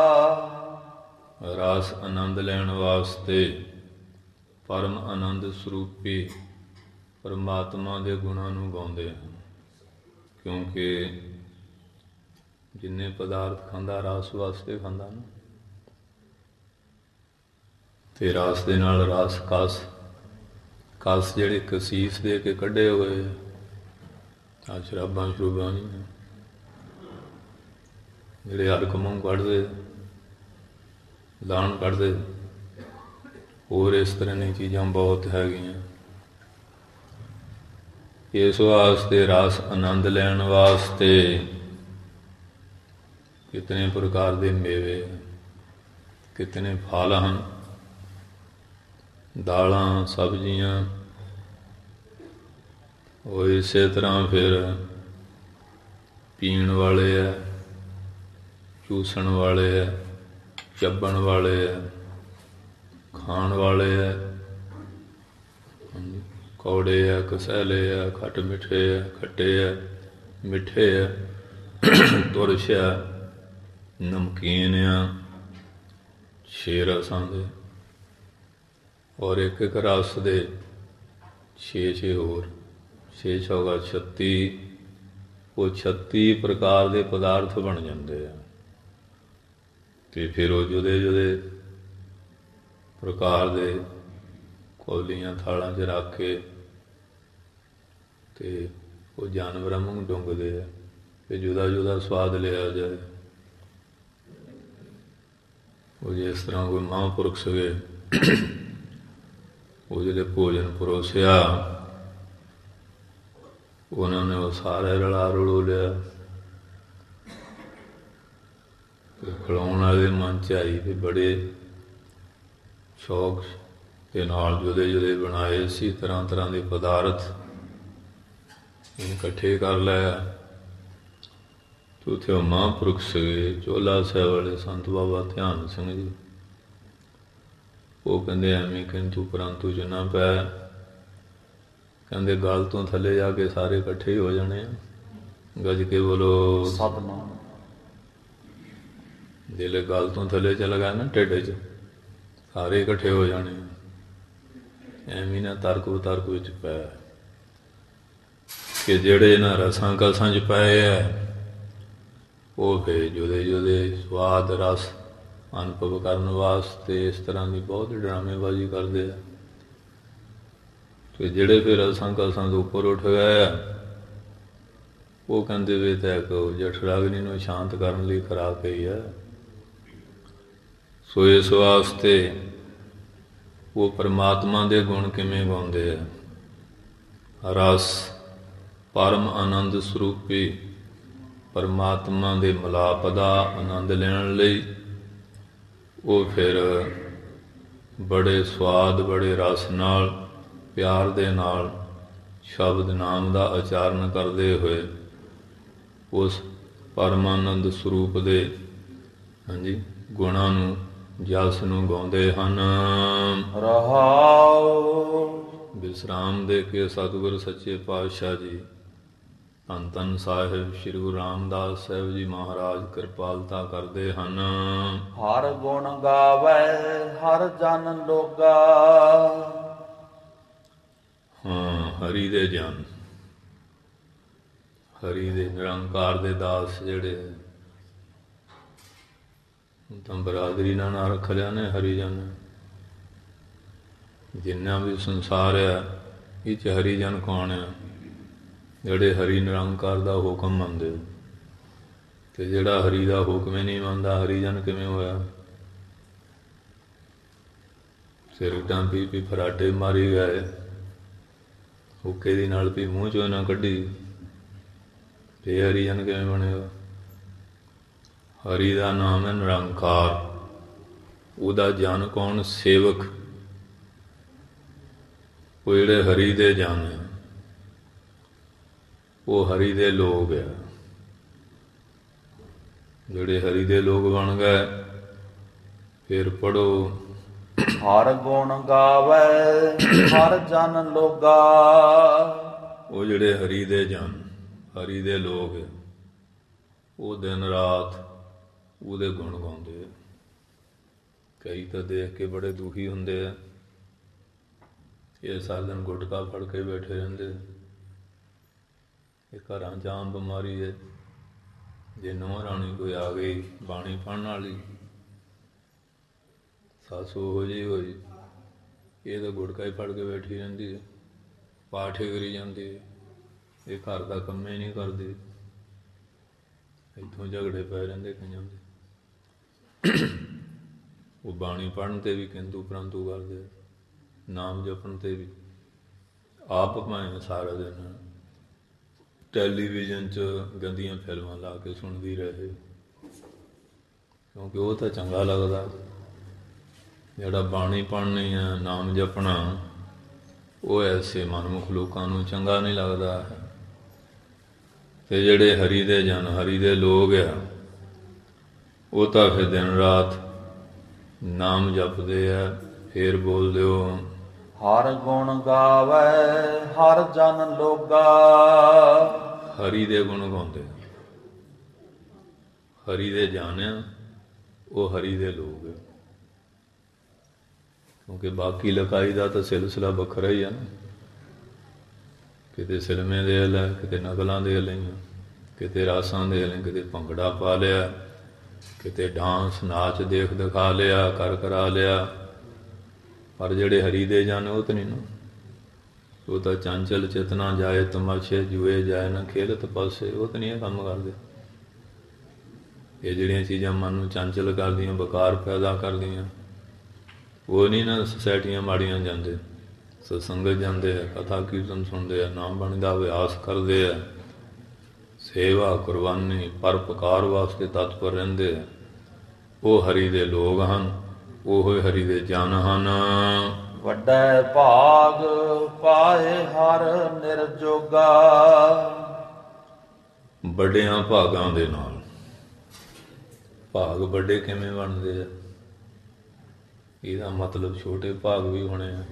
ਰਸ ਆਨੰਦ ਲੈਣ ਵਾਸਤੇ ਪਰਮ ਆਨੰਦ ਸਰੂਪੀ ਪਰਮਾਤਮਾ ਦੇ ਗੁਣਾਂ ਨੂੰ ਗਾਉਂਦੇ ਹਨ। ਕਿਉਂਕਿ ਜਿੰਨੇ ਪਦਾਰਥ ਖਾਂਦਾ ਰਸ ਵਾਸਤੇ ਖਾਂਦਾ ਨਾ, ਤੇ ਰਸ ਦੇ ਨਾਲ ਰਸ ਕਸ ਜਿਹੜੇ ਕਸੀਸ ਦੇ ਕੇ ਕੱਢੇ ਹੋਏ ਆ ਸ਼ਰਾਬਾਂ ਸ਼ਰੂਬਾਂ ਨਹੀਂ, ਜਿਹੜੇ ਹਲਕ ਮੂੰਹ ਕੱਢਦੇ, ਦਾਣ ਕੱਢਦੇ, ਹੋਰ ਇਸ ਤਰ੍ਹਾਂ ਦੀਆਂ ਚੀਜ਼ਾਂ ਬਹੁਤ ਹੈਗੀਆਂ। ਇਸ ਵਾਸਤੇ ਰਸ ਆਨੰਦ ਲੈਣ ਵਾਸਤੇ ਕਿਤਨੇ ਪ੍ਰਕਾਰ ਦੇ ਮੇਵੇ, ਕਿਤਨੇ ਫਲ ਹਨ, ਦਾਲਾਂ ਸਬਜ਼ੀਆਂ। ਉਹ ਇਸੇ ਤਰ੍ਹਾਂ ਫਿਰ ਪੀਣ ਵਾਲੇ ਹੈ, ਚੂਸਣ ਵਾਲੇ ਹੈ, ਚੱਬਣ ਵਾਲੇ ਹੈ, ਖਾਣ ਵਾਲੇ ਹੈ, ਕੌੜੇ ਹੈ, ਕਸੈਲੇ ਹੈ, ਖੱਟ ਮਿੱਠੇ ਹੈ, ਖੱਟੇ ਹੈ, ਮਿੱਠੇ ਹੈ, ਤੁਰਸ਼ ਹੈ, ਨਮਕੀਨ ਆ, 6 ਰਸਾਂ ਦੇ, ਔਰ ਇੱਕ ਇੱਕ ਰਸ ਦੇ 6 ਹੋਰ, 6 ਚੌਗਾ 36। ਉਹ 36 ਪ੍ਰਕਾਰ ਦੇ ਪਦਾਰਥ ਬਣ ਜਾਂਦੇ ਆ। ਤੇ ਫਿਰ ਉਹ ਜੁਦੇ ਜੁਦੇ ਪ੍ਰਕਾਰ ਦੇ ਕੌਲੀਆਂ ਥਾਲਾਂ 'ਚ ਰੱਖ ਕੇ ਤੇ ਉਹ ਜਾਨਵਰਾਂ ਵਾਂਗ ਡੁੰਗਦੇ ਆ ਕਿ ਜੁਦਾ ਜੁਦਾ ਸਵਾਦ ਲਿਆ ਜਾਏ। ਉਹ ਜਿਸ ਤਰ੍ਹਾਂ ਕੋਈ ਮਹਾਂਪੁਰਖ ਸੀਗੇ, ਉਹ ਜਿਹੜੇ ਭੋਜਨ ਪਰੋਸਿਆ ਉਹਨਾਂ ਨੇ ਉਹ ਸਾਰੇ ਰਲਾ ਰਲੋ ਲਿਆ। ਖਿਲਾਉਣ ਵਾਲੇ ਮਨ 'ਚ ਆਈ ਤੇ ਬੜੇ ਸ਼ੌਕ ਦੇ ਨਾਲ ਜੁਦੇ ਜੁਦੇ ਬਣਾਏ ਸੀ ਤਰ੍ਹਾਂ ਤਰ੍ਹਾਂ ਦੇ ਪਦਾਰਥ ਇਕੱਠੇ ਕਰ ਲਿਆ। ਤੇ ਉੱਥੇ ਉਹ ਮਹਾਂਪੁਰਖ ਸੀਗੇ ਚੋਲਾ ਸਾਹਿਬ ਵਾਲੇ ਸੰਤ ਬਾਬਾ ਧਿਆਨ ਸਿੰਘ ਜੀ। ਉਹ ਕਹਿੰਦੇ ਐਵੇਂ ਕਿੰਤੂ ਪਰੰਤੂ 'ਚ ਨਾ ਪੈ, ਕਹਿੰਦੇ ਗਲ ਤੋਂ ਥੱਲੇ ਜਾ ਕੇ ਸਾਰੇ ਇਕੱਠੇ ਹੀ ਹੋ ਜਾਣੇ ਆ। ਗੱਜ ਕੇ ਬੋਲੋ ਸਤਿਨਾਮ। ਦਿਲ ਗਲ ਤੋਂ ਥੱਲੇ ਚਲਾ ਗਿਆ ਨਾ ਢਿੱਡ 'ਚ, ਸਾਰੇ ਇਕੱਠੇ ਹੋ ਜਾਣੇ। ਐਵੇਂ ਨਾ ਤਰਕ ਵਿਤਰਕ ਵਿੱਚ ਪੈ ਕਿ ਜਿਹੜੇ ਇਹਨਾਂ ਰਸਾਂ ਕਸਾਂ 'ਚ ਪਏ ਹੈ ਉਹ ਫਿਰ ਜੁਦੇ ਜੁਦੇ ਸਵਾਦ ਰਸ ਅਨੁਭਵ ਕਰਨ ਵਾਸਤੇ ਇਸ ਤਰ੍ਹਾਂ ਦੀ ਬਹੁਤ ਡਰਾਮੇਬਾਜ਼ੀ ਕਰਦੇ ਆ। ਤੇ ਜਿਹੜੇ ਫਿਰ ਰਸਾਂ ਕਸਾਂ ਤੋਂ ਉੱਪਰ ਉੱਠ ਗਏ ਆ ਉਹ ਕਹਿੰਦੇ ਵੀ ਤਾਂ ਜਠਰਾਗਨੀ ਨੂੰ ਸ਼ਾਂਤ ਕਰਨ ਲਈ ਖੁਰਾਕ ਹੀ ਹੈ। ਸੋ ਇਸ ਵਾਸਤੇ ਉਹ ਪਰਮਾਤਮਾ ਦੇ ਗੁਣ ਕਿਵੇਂ ਗਾਉਂਦੇ ਆ। ਰਸ ਪਰਮ ਆਨੰਦ ਸਰੂਪੀ ਪਰਮਾਤਮਾ ਦੇ ਮਿਲਾਪ ਦਾ ਆਨੰਦ ਲੈਣ ਲਈ ਉਹ ਫਿਰ ਬੜੇ ਸਵਾਦ ਬੜੇ ਰਸ ਨਾਲ ਪਿਆਰ ਦੇ ਨਾਲ ਸ਼ਬਦ ਨਾਮ ਦਾ ਉਚਾਰਨ ਕਰਦੇ ਹੋਏ ਉਸ ਪਰਮਾਨੰਦ ਸਰੂਪ ਦੇ ਹਾਂਜੀ ਗੁਣਾਂ ਨੂੰ ਜਸ ਨੂੰ ਗਾਉਂਦੇ ਹਨ। ਰਹਾਉ ਵਿਸਰਾਮ ਦੇ ਕੇ ਸਤਿਗੁਰ ਸੱਚੇ ਪਾਤਸ਼ਾਹ ਜੀ ਧੰਨ ਧੰਨ ਸਾਹਿਬ ਸ਼੍ਰੀ ਗੁਰੂ ਰਾਮਦਾਸ ਸਾਹਿਬ ਜੀ ਮਹਾਰਾਜ ਕਿਰਪਾਲਤਾ ਕਰਦੇ ਹਨ। ਹਰ ਗੁਣ ਗਾਵੇ ਹਰ ਜਨ ਲੋਗਾ। ਹਾਂ, ਹਰੀ ਦੇ ਜਨ, ਹਰੀ ਦੇ ਨਿਰੰਕਾਰ ਦੇ ਦਾਸ ਜਿਹੜੇ ਤਾਂ ਬਰਾਦਰੀ ਨਾਲ ਨਾਂ ਰੱਖ ਲਿਆ ਨੇ ਹਰੀਜਨ। ਜਿੰਨਾ ਵੀ ਸੰਸਾਰ ਆ ਇਹ 'ਚ ਹਰੀਜਨ ਕੌਣ ਆ? ਜਿਹੜੇ ਹਰੀ ਨਿਰੰਕਾਰ ਦਾ ਹੁਕਮ ਮੰਨਦੇ। ਤੇ ਜਿਹੜਾ ਹਰੀ ਦਾ ਹੁਕਮ ਹੀ ਨਹੀਂ ਮੰਨਦਾ ਹਰੀਜਨ ਕਿਵੇਂ ਹੋਇਆ? ਸਿਰਟਾਂ ਪੀ ਫਰਾਟੇ ਮਾਰੀ ਗਏ, ਹੁੱਕੇ ਦੀ ਨਾਲ ਵੀ ਮੂੰਹ ਚੋਂ ਨਾ ਕੱਢੀ, ਤੇ ਹਰੀਜਨ ਕਿਵੇਂ ਬਣੇਗਾ? ਹਰੀ ਦਾ ਨਾਮ ਹੈ ਨਿਰੰਕਾਰ। ਉਹਦਾ ਜਨ ਕੌਣ? ਸੇਵਕ। ਉਹ ਜਿਹੜੇ ਹਰੀ ਦੇ ਜਨ ਹੈ ਉਹ ਹਰੀ ਦੇ ਲੋਕ ਆ। ਜਿਹੜੇ ਹਰੀ ਦੇ ਲੋਕ ਬਣ ਗਏ ਫਿਰ ਪੜੋ ਹਰ ਗੁਣ ਗਾਵੇ ਹਰ ਜਨ ਲੋਗਾ। ਉਹ ਜਿਹੜੇ ਹਰੀ ਦੇ ਜਨ ਹਰੀ ਦੇ ਲੋਕ ਆ ਉਹ ਦਿਨ ਰਾਤ ਉਹਦੇ ਗੁਣ ਗਾਉਂਦੇ ਆ। ਕਈ ਤਾਂ ਦੇਖ ਕੇ ਬੜੇ ਦੁਖੀ ਹੁੰਦੇ ਆ। ਇਹ ਸਾਰਾ ਦਿਨ ਗੁਟਕਾ ਫੜ ਕੇ ਬੈਠੇ ਰਹਿੰਦੇ। ਇਹ ਘਰਾਂ 'ਚ ਆਮ ਬਿਮਾਰੀ ਹੈ। ਜੇ ਨੂੰਹ ਰਾਣੀ ਕੋਈ ਆ ਗਈ ਬਾਣੀ ਪੜ੍ਹਨ ਵਾਲੀ, ਸੱਸ ਉਹੋ ਜਿਹੀ ਹੋਈ, ਇਹ ਤਾਂ ਗੁਟਕਾ ਹੀ ਫੜ ਕੇ ਬੈਠੀ ਰਹਿੰਦੀ ਹੈ, ਪਾਠ ਹੀ ਕਰੀ ਜਾਂਦੀ ਹੈ। ਇਹ ਘਰ ਦਾ ਕੰਮ ਹੀ ਨਹੀਂ ਕਰਦੀ। ਇੱਥੋਂ ਝਗੜੇ ਪੈ ਰਹਿੰਦੇ ਕਈਆਂ ਦੇ। ਉਹ ਬਾਣੀ ਪੜ੍ਹਨ 'ਤੇ ਵੀ ਕਿੰਤੂ ਪ੍ਰੰਤੂ ਕਰਦੇ, ਨਾਮ ਜਪਣ 'ਤੇ ਵੀ। ਆਪ ਭਾਵੇਂ ਸਾਰਾ ਦਿਨ ਟੈਲੀਵਿਜ਼ਨ 'ਚ ਗੰਦੀਆਂ ਫਿਲਮਾਂ ਲਾ ਕੇ ਸੁਣਦੀ ਰਹੇ, ਕਿਉਂਕਿ ਉਹ ਤਾਂ ਚੰਗਾ ਲੱਗਦਾ। ਜਿਹੜਾ ਬਾਣੀ ਪੜ੍ਹਨੀ ਆ, ਨਾਮ ਜਪਣਾ, ਉਹ ਐਸੇ ਮਨਮੁਖ ਲੋਕਾਂ ਨੂੰ ਚੰਗਾ ਨਹੀਂ ਲੱਗਦਾ ਹੈ। ਅਤੇ ਜਿਹੜੇ ਹਰੀ ਦੇ ਜਨ, ਹਰੀ ਦੇ ਲੋਕ ਆ, ਉਹ ਤਾਂ ਫਿਰ ਦਿਨ ਰਾਤ ਨਾਮ ਜਪਦੇ ਆ। ਫੇਰ ਬੋਲਦੇ ਹੋ, ਹਰ ਗੁਣ ਗਾਵੇ ਹਰ ਜਨ ਲੋਗਾ। ਹਰੀ ਦੇ ਗੁਣ ਗਾਉਂਦੇ, ਹਰੀ ਦੇ ਜਨ ਆ, ਉਹ ਹਰੀ ਦੇ ਲੋਕ ਆ। ਕਿਉਂਕਿ ਬਾਕੀ ਲਕਾਈ ਦਾ ਤਾਂ ਸਿਲਸਿਲਾ ਵੱਖਰਾ ਹੀ ਆ ਨਾ। ਕਿਤੇ ਸਿਲਮੇ ਦੇ ਹਲ ਹੈ, ਕਿਤੇ ਨਕਲਾਂ ਦੇ ਹਲ, ਕਿਤੇ ਰਾਸਾਂ ਦੇ ਹਲ, ਕਿਤੇ ਭੰਗੜਾ ਪਾ ਲਿਆ, ਕਿਤੇ ਡਾਂਸ ਨਾਚ ਦੇਖ ਦਿਖਾ ਲਿਆ, ਕਰਾ ਲਿਆ। ਪਰ ਜਿਹੜੇ ਹਰੀ ਦੇ ਜਨ ਉਹ ਤਾਂ ਨਹੀਂ ਨਾ। ਉਹ ਤਾਂ ਚੰਚਲ ਚੇਤਨਾ ਜਾਏ ਤਮਾਸ਼ੇ ਜੂਏ ਜਾਏ ਨਾ ਖੇਲਤ ਪਾਸੇ, ਉਹ ਤਾਂ ਨਹੀਂ ਇਹ ਕੰਮ ਕਰਦੇ। ਇਹ ਜਿਹੜੀਆਂ ਚੀਜ਼ਾਂ ਮਨ ਨੂੰ ਚੰਚਲ ਕਰਦੀਆਂ, ਬਕਾਰ ਪੈਦਾ ਕਰਦੀਆਂ, ਉਹ ਨਹੀਂ ਨਾ ਸੁਸਾਇਟੀਆਂ ਮਾੜੀਆਂ ਜਾਂਦੇ। ਸਤਸੰਗਤ ਜਾਂਦੇ ਆ, ਕਥਾ ਕੀਰਤਨ ਸੁਣਦੇ ਆ, ਨਾਮ ਬਾਣੀ ਦਾ ਅਭਿਆਸ ਕਰਦੇ ਆ, ਸੇਵਾ ਕੁਰਬਾਨੀ ਪਰਉਪਕਾਰ ਵਾਸਤੇ ਤਤਪਰ ਰਹਿੰਦੇ ਆ। ਉਹ ਹਰੀ ਦੇ ਲੋਕ ਹਨ, ਉਹ ਹਰੀ ਦੇ ਜਨ ਹਨ। ਵੱਡਾ ਭਾਗ ਪਾਏ ਹਰ ਨਿਰਜੋਗਾ। ਵੱਡਿਆਂ ਭਾਗਾਂ ਦੇ ਨਾਲ। ਭਾਗ ਵੱਡੇ ਕਿਵੇਂ ਬਣਦੇ ਆ? ਇਹਦਾ ਮਤਲਬ ਛੋਟੇ ਭਾਗ ਵੀ ਹੋਣੇ ਆ,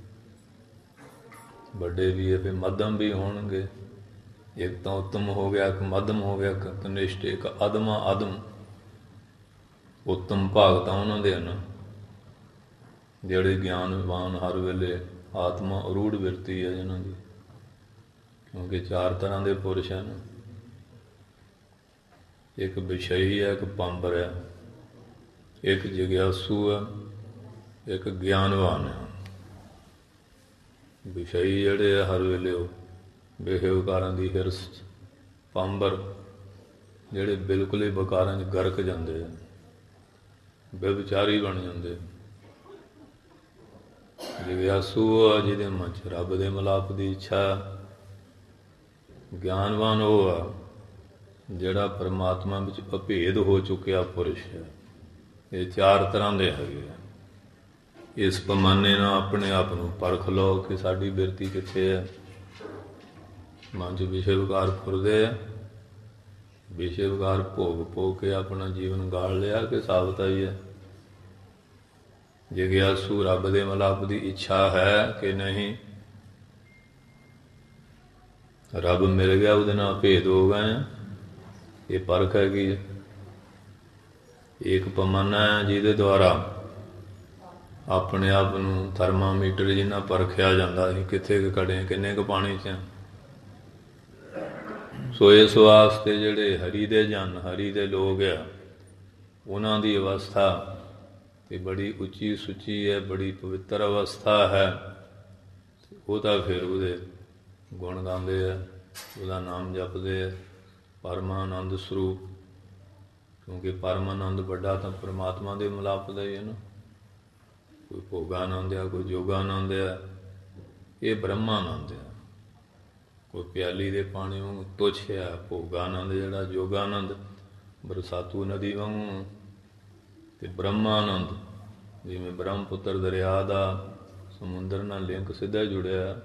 ਵੱਡੇ ਵੀ ਹੈ, ਫਿਰ ਮੱਧਮ ਵੀ ਹੋਣਗੇ। ਇੱਕ ਤਾਂ ਉੱਤਮ ਹੋ ਗਿਆ, ਇੱਕ ਮੱਧਮ ਹੋ ਗਿਆ, ਇੱਕ ਕਨਿਸ਼ਟ, ਇੱਕ ਅਦਮਾ ਅਦਮ। ਉੱਤਮ ਭਾਗ ਤਾਂ ਉਹਨਾਂ ਦੇ ਹਨ ਜਿਹੜੇ ਗਿਆਨਵਾਨ, ਹਰ ਵੇਲੇ ਆਤਮਾ ਅਰੂੜ ਬਿਰਤੀ ਹੈ ਜਿਹਨਾਂ ਦੀ। ਕਿਉਂਕਿ ਚਾਰ ਤਰ੍ਹਾਂ ਦੇ ਪੁਰਸ਼ ਹਨ। ਇੱਕ ਵਿਸ਼ਈ ਹੈ, ਇੱਕ ਪਾਂਬਰ ਹੈ, ਇੱਕ ਜਿਗਿਆਸੂ ਹੈ, ਇੱਕ ਗਿਆਨਵਾਨ ਹੈ। ਵਿਸ਼ਈ ਜਿਹੜੇ ਆ ਹਰ ਵੇਲੇ ਉਹ ਵੇਖੇ ਵਿਕਾਰਾਂ ਦੀ ਹਿਰਸ 'ਚ। ਪਾਂਬਰ ਜਿਹੜੇ ਬਿਲਕੁਲ ਹੀ ਵਿਕਾਰਾਂ 'ਚ ਗਰਕ ਜਾਂਦੇ ਆ, ਬੇਵਿਚਾਰੀ ਬਣ ਜਾਂਦੇ। ਜਿਗਿਆਸੂ ਆ ਜਿਹਦੇ ਮਨ 'ਚ ਰੱਬ ਦੇ ਮਿਲਾਪ ਦੀ ਇੱਛਾ। ਗਿਆਨਵਾਨ ਉਹ ਆ ਜਿਹੜਾ ਪਰਮਾਤਮਾ ਵਿੱਚ ਅਭੇਦ ਹੋ ਚੁੱਕਿਆ ਪੁਰਸ਼ ਹੈ। ਇਹ ਚਾਰ ਤਰ੍ਹਾਂ ਦੇ ਹੈਗੇ ਆ। ਇਸ ਪੈਮਾਨੇ ਨਾਲ ਆਪਣੇ ਆਪ ਨੂੰ ਪਰਖ ਲਓ ਕਿ ਸਾਡੀ ਬਿਰਤੀ ਕਿੱਥੇ ਹੈ। ਮਨ 'ਚ ਵਿਸ਼ੇ ਵਿਕਾਰ ਫੁਰਦੇ ਆ, ਵਿਸ਼ੇ ਵਿਕਾਰ ਭੋਗ ਕੇ ਆਪਣਾ ਜੀਵਨ ਗਾਲ ਲਿਆ ਕਿ ਸਾਬਤ ਆਈ ਹੈ। ਜਿਗਿਆਸੂ ਰੱਬ ਦੇ ਮਿਲਾਪ ਦੀ ਇੱਛਾ ਹੈ ਕਿ ਨਹੀਂ। ਰੱਬ ਮਿਲ ਗਿਆ, ਉਹਦੇ ਨਾਲ ਭੇਦ ਹੋ ਗਏ ਆ, ਇਹ ਪਰਖ ਹੈਗੀ ਹੈ। ਇੱਕ ਪੈਮਾਨਾ ਹੈ ਜਿਹਦੇ ਦੁਆਰਾ ਆਪਣੇ ਆਪ ਨੂੰ ਥਰਮਾਮੀਟਰ ਜਿੰਨਾ ਪਰਖਿਆ ਜਾਂਦਾ ਸੀ, ਕਿੱਥੇ ਕੁ ਖੜੇ, ਕਿੰਨੇ ਕੁ ਪਾਣੀ 'ਚ। ਸੋ ਇਸ ਵਾਸਤੇ ਜਿਹੜੇ ਹਰੀ ਦੇ ਜਨ, ਹਰੀ ਦੇ ਲੋਕ ਆ, ਉਹਨਾਂ ਦੀ ਅਵਸਥਾ ਤੇ ਬੜੀ ਉੱਚੀ ਸੁੱਚੀ ਹੈ, ਬੜੀ ਪਵਿੱਤਰ ਅਵਸਥਾ ਹੈ। ਉਹ ਤਾਂ ਫਿਰ ਉਹਦੇ ਗੁਣ ਗਾਉਂਦੇ ਆ, ਉਹਦਾ ਨਾਮ ਜਪਦੇ ਆ। ਪਰਮਾਨੰਦ ਸਰੂਪ, ਕਿਉਂਕਿ ਪਰਮਾਨੰਦ ਵੱਡਾ ਤਾਂ ਪਰਮਾਤਮਾ ਦੇ ਮਿਲਾਪ ਦਾ ਹੀ ਹੈ ਨਾ। ਕੋਈ ਭੋਗਾਨੰਦ ਆ, ਕੋਈ ਜੋਗਾਨੰਦ ਆ, ਇਹ ਬ੍ਰਹਮਾਨੰਦ ਆ। ਕੋਈ ਪਿਆਲੀ ਦੇ ਪਾਣੀ ਵਾਂਗੂ ਤੁੱਛ ਆ ਭੋਗਾਨੰਦ, ਜਿਹੜਾ ਜੋਗਾਨੰਦ ਬਰਸਾਤੂ ਨਦੀ ਵਾਂਗੂ। ਅਤੇ ਬ੍ਰਹਮਾਨੰਦ ਜਿਵੇਂ ਬ੍ਰਹਮਪੁੱਤਰ ਦਰਿਆ ਦਾ ਸਮੁੰਦਰ ਨਾਲ ਲਿੰਕ ਸਿੱਧਾ ਜੁੜਿਆ,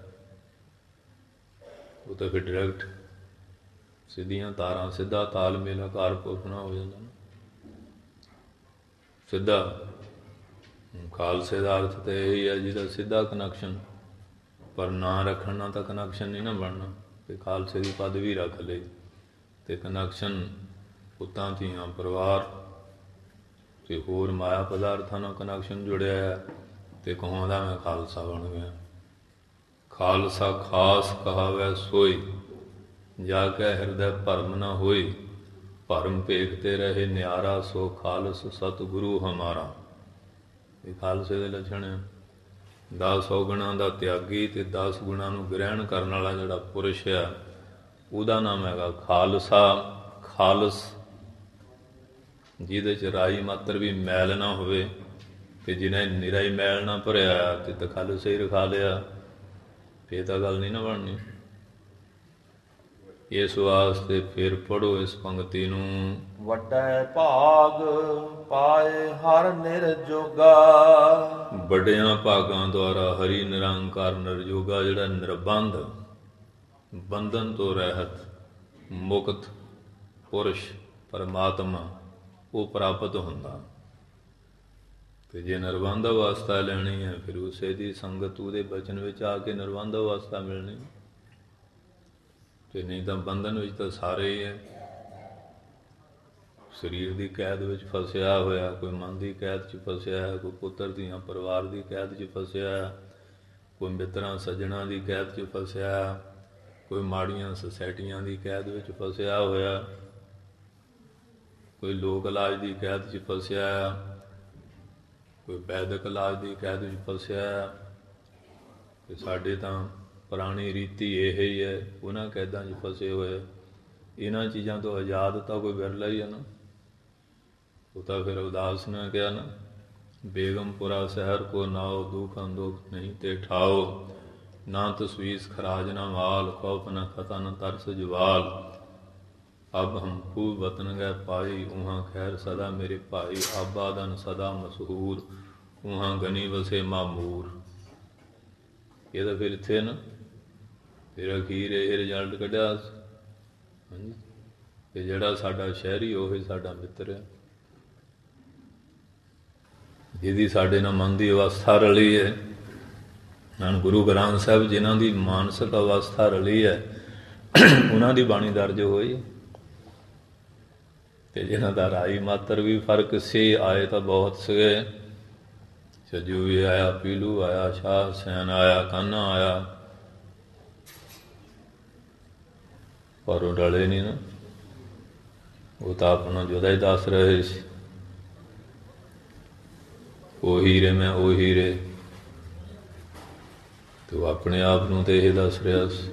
ਉਹ ਤਾਂ ਫਿਰ ਡਾਇਰੈਕਟ ਸਿੱਧੀਆਂ ਤਾਰਾਂ, ਸਿੱਧਾ ਤਾਲਮੇਲ, ਆਕਾਰ ਪੋਖਣਾ ਹੋ ਜਾਂਦਾ ਨਾ ਸਿੱਧਾ। ਖਾਲਸੇ ਦਾ ਅਰਥ ਤਾਂ ਇਹੀ ਹੈ ਜਿਹਦਾ ਸਿੱਧਾ ਕਨੈਕਸ਼ਨ, ਪਰ ਨਾਂ ਰੱਖਣ ਨਾਲ ਤਾਂ ਕਨੈਕਸ਼ਨ ਨਹੀਂ ਨਾ ਬਣਨਾ। ਅਤੇ ਖਾਲਸੇ ਦੀ ਪਦਵੀ ਰੱਖ ਲਈ ਅਤੇ ਕਨੈਕਸ਼ਨ ਪੁੱਤਾਂ ਧੀਆਂ ਪਰਿਵਾਰ ਅਤੇ ਹੋਰ ਮਾਇਆ ਪਦਾਰਥਾਂ ਨਾਲ ਕਨੈਕਸ਼ਨ ਜੁੜਿਆ ਹੈ ਅਤੇ ਕਹਾਉਂਦਾ ਮੈਂ ਖਾਲਸਾ ਬਣ ਗਿਆ। ਖਾਲਸਾ ਖਾਸ ਕਹਾਵੈ ਸੋਈ, ਜਾ ਕੇ ਹਿਰਦੈ ਭਰਮ ਨ ਹੋਈ। ਭਰਮ ਭੇਖਤੇ ਰਹੇ ਨਿਆਰਾ, ਸੋ ਖਾਲਸ ਸਤਿਗੁਰੂ ਹਮਾਰਾ। ਇਹ ਖਾਲਸੇ ਦੇ ਲੱਛਣ ਆ। 10 ਔਗੁਣਾਂ ਦਾ ਤਿਆਗੀ ਤੇ 10 ਗੁਣਾਂ ਨੂੰ ਗ੍ਰਹਿਣ ਕਰਨ ਵਾਲਾ ਜਿਹੜਾ ਪੁਰਸ਼ ਆ, ਉਹਦਾ ਨਾਮ ਹੈਗਾ ਖਾਲਸਾ। ਖਾਲਸ ਜਿਹਦੇ 'ਚ ਰਾਈ ਮਾਤਰ ਵੀ ਮੈਲ ਨਾ ਹੋਵੇ, ਤੇ ਜਿਹਨੇ ਨਿਰਾ ਹੀ ਮੈਲ ਨਾ ਭਰਿਆ ਤੇ ਤਖਾਲਸ ਹੀ ਰਖਾ ਲਿਆ, ਫੇਰ ਤਾਂ ਗੱਲ ਨਹੀਂ ਨਾ ਬਣਨੀ। ਇਸ ਵਾਸਤੇ ਫਿਰ ਪੜ੍ਹੋ ਇਸ ਪੰਕਤੀ ਨੂੰ। ਵੱਡੇ ਭਾਗ ਪਾਏ ਹਰ ਨਿਰਜੋਗਾ। ਵੱਡਿਆਂ ਭਾਗਾਂ ਦੁਆਰਾ ਹਰੀ ਨਿਰੰਕਾਰ ਨਿਰਜੋਗਾ, ਜਿਹੜਾ ਨਿਰਬੰਧ, ਬੰਧਨ ਤੋਂ ਰਹਿਤ, ਮੁਕਤ ਪੁਰਸ਼ ਪਰਮਾਤਮਾ, ਉਹ ਪ੍ਰਾਪਤ ਹੁੰਦਾ। ਤੇ ਜੇ ਨਿਰਬੰਧ ਅਵਸਥਾ ਲੈਣੀ ਹੈ, ਫਿਰ ਉਸੇ ਦੀ ਸੰਗਤ, ਉਹਦੇ ਬਚਨ ਵਿੱਚ ਆ ਕੇ ਨਿਰਬੰਧ ਅਵਸਥਾ ਮਿਲਣੀ। ਤੇ ਨਹੀਂ ਤਾਂ ਬੰਧਨ ਵਿੱਚ ਤਾਂ ਸਾਰੇ ਹੀ ਹੈ। ਸਰੀਰ ਦੀ ਕੈਦ ਵਿੱਚ ਫਸਿਆ ਹੋਇਆ, ਕੋਈ ਮਨ ਦੀ ਕੈਦ 'ਚ ਫਸਿਆ, ਕੋਈ ਪੁੱਤਰ ਦੀਆਂ ਪਰਿਵਾਰ ਦੀ ਕੈਦ 'ਚ ਫਸਿਆ, ਕੋਈ ਮਿੱਤਰਾਂ ਸੱਜਣਾਂ ਦੀ ਕੈਦ 'ਚ ਫਸਿਆ, ਕੋਈ ਮਾੜੀਆਂ ਸੁਸਾਇਟੀਆਂ ਦੀ ਕੈਦ ਵਿੱਚ ਫਸਿਆ ਹੋਇਆ, ਕੋਈ ਲੋਕ ਇਲਾਜ ਦੀ ਕੈਦ 'ਚ ਫਸਿਆ, ਕੋਈ ਵੈਦਿਕ ਇਲਾਜ ਦੀ ਕੈਦ ਵਿੱਚ ਫਸਿਆ। ਤੇ ਸਾਡੇ ਤਾਂ ਪੁਰਾਣੀ ਰੀਤੀ ਇਹ ਹੀ ਹੈ, ਉਹਨਾਂ ਕੈਦਾਂ 'ਚ ਫਸੇ ਹੋਏ। ਇਹਨਾਂ ਚੀਜ਼ਾਂ ਤੋਂ ਆਜ਼ਾਦ ਤਾਂ ਕੋਈ ਵਿਰਲਾ ਹੀ ਹੈ ਨਾ। ਉਹ ਤਾਂ ਫਿਰ ਉਦਾਸ ਨੇ ਕਿਹਾ ਨਾ, ਬੇਗਮਪੁਰਾ ਸ਼ਹਿਰ ਕੋ ਨਾਓ, ਦੁਖ ਅੰਦੋਖ ਨਹੀਂ ਤੇ ਠਾਓ। ਨਾ ਤਸਵੀਸ ਖਰਾਜ ਨਾ ਮਾਲ, ਖੌਫ ਨਾ ਖਤਾ ਨਾ ਤਰਸ ਜਵਾਲ। ਅਬ ਹਮ ਖੂਬ ਵਤਨ ਗਏ ਪਾਈ, ਉਹਾਂ ਖੈਰ ਸਦਾ ਮੇਰੇ ਭਾਈ। ਆਬਾਦਨ ਸਦਾ ਮਸ਼ਹੂਰ, ਉਹਾਂ ਗਨੀ ਵਸੇ ਮਾਮੂਰ। ਇਹ ਤਾਂ ਫਿਰ ਇੱਥੇ ਨਾ, ਫਿਰ ਅਖੀਰ ਇਹ ਰਿਜ਼ਲਟ ਕੱਢਿਆ। ਹਾਂਜੀ, ਤੇ ਜਿਹੜਾ ਸਾਡਾ ਸ਼ਹਿਰੀ ਉਹੀ ਸਾਡਾ ਮਿੱਤਰ ਹੈ, ਜਿਹਦੀ ਸਾਡੇ ਨਾਲ ਮਨ ਦੀ ਅਵਸਥਾ ਰਲੀ ਹੈ। ਹੁਣ ਗੁਰੂ ਗ੍ਰੰਥ ਸਾਹਿਬ ਜਿਨ੍ਹਾਂ ਦੀ ਮਾਨਸਿਕ ਅਵਸਥਾ ਰਲੀ ਹੈ, ਉਹਨਾਂ ਦੀ ਬਾਣੀ ਦਰਜ ਹੋਈ। ਤੇ ਜਿਹਨਾਂ ਦਾ ਰਾਈ ਮਾਤਰ ਵੀ ਫਰਕ ਸੀ, ਆਏ ਤਾਂ ਬਹੁਤ ਸੀਗੇ। ਛੱਜੂ ਵੀ ਆਇਆ, ਪੀਲੂ ਆਇਆ, ਸ਼ਾਹ ਹੁਸੈਨ ਆਇਆ, ਕਾਨਾ ਆਇਆ, ਪਰ ਉਹ ਡਲੇ ਨਹੀਂ ਨਾ। ਉਹ ਤਾਂ ਆਪਣਾ ਜੁਦਾ ਹੀ ਦੱਸ ਰਹੇ ਸੀ, ਉਹ ਹੀਰੇ ਮੈਂ ਉਹ ਹੀਰੇ। ਤੇ ਉਹ ਆਪਣੇ ਆਪ ਨੂੰ ਤੇ ਇਹ ਦੱਸ ਰਿਹਾ ਸੀ।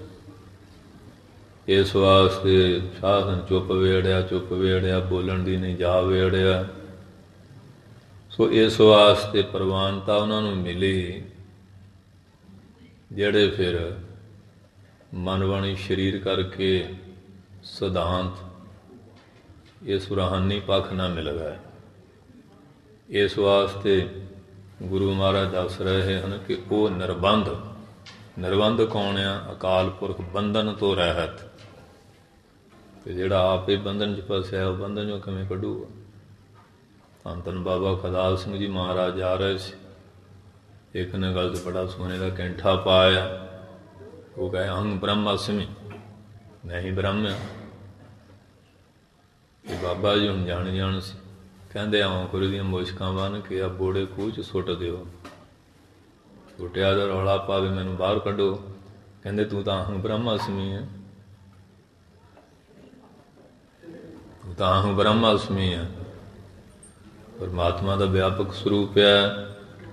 ਇਸ ਵਾਸਤੇ ਸ਼ਾਸਨ ਚੁੱਪ ਵੇੜਿਆ, ਬੋਲਣ ਦੀ ਨਹੀਂ ਜਾ ਵੇੜਿਆ। ਸੋ ਇਸ ਵਾਸਤੇ ਪ੍ਰਵਾਨਤਾ ਉਹਨਾਂ ਨੂੰ ਮਿਲੀ, ਜਿਹੜੇ ਫਿਰ ਮਨ ਬਾਣੀ ਸਰੀਰ ਕਰਕੇ ਸਿਧਾਂਤ ਇਸ ਰੂਹਾਨੀ ਪੱਖ ਨਾਲ ਮਿਲ ਗਏ। ਇਸ ਵਾਸਤੇ ਗੁਰੂ ਮਹਾਰਾਜ ਦੱਸ ਰਹੇ ਹਨ ਕਿ ਉਹ ਨਿਰਬੰਧ ਕੌਣ ਆ? ਅਕਾਲ ਪੁਰਖ, ਬੰਧਨ ਤੋਂ ਰਹਿਤ। ਤੇ ਜਿਹੜਾ ਆਪ ਹੀ ਬੰਧਨ 'ਚ ਫਸਿਆ, ਉਹ ਬੰਧਨ 'ਚੋਂ ਕਿਵੇਂ ਕੱਢੂਗਾ? ਧੰਨ ਧੰਨ ਬਾਬਾ ਖੁਦਾਲ ਸਿੰਘ ਜੀ ਮਹਾਰਾਜ ਜਾ ਰਹੇ ਸੀ, ਇੱਕ ਨੇ ਗਲ 'ਚ ਬੜਾ ਸੋਨੇ ਦਾ ਕੈਂਠਾ ਪਾਇਆ। ਉਹ ਕਹੇ ਅਹੰ ਬ੍ਰਹਮਾਸਮੀ, ਮੈਂ ਹੀ ਬ੍ਰਹਮ ਹਾਂ। ਤੇ ਬਾਬਾ ਜੀ ਹੁਣ ਜਾਣ ਸੀ, ਕਹਿੰਦੇ ਆਵਾਂਕੁਰ ਦੀਆਂ ਮੁਸ਼ਕਾਂ ਬੰਨ੍ਹ ਕੇ ਆ ਬੋੜੇ ਖੂਹ 'ਚ ਸੁੱਟ ਦਿਓ। ਸੁੱਟਿਆ ਦਾ ਰੌਲਾ ਪਾਵੇ, ਮੈਨੂੰ ਬਾਹਰ ਕੱਢੋ। ਕਹਿੰਦੇ ਤੂੰ ਤਾਂ ਅਹੰ ਬ੍ਰਹਮਾਸਮੀ ਹੈ, ਤੂੰ ਤਾਂ ਅਹੰ ਬ੍ਰਹਮਾਸਮੀ ਹੈ। ਪਰਮਾਤਮਾ ਦਾ ਵਿਆਪਕ ਸਰੂਪ ਹੈ।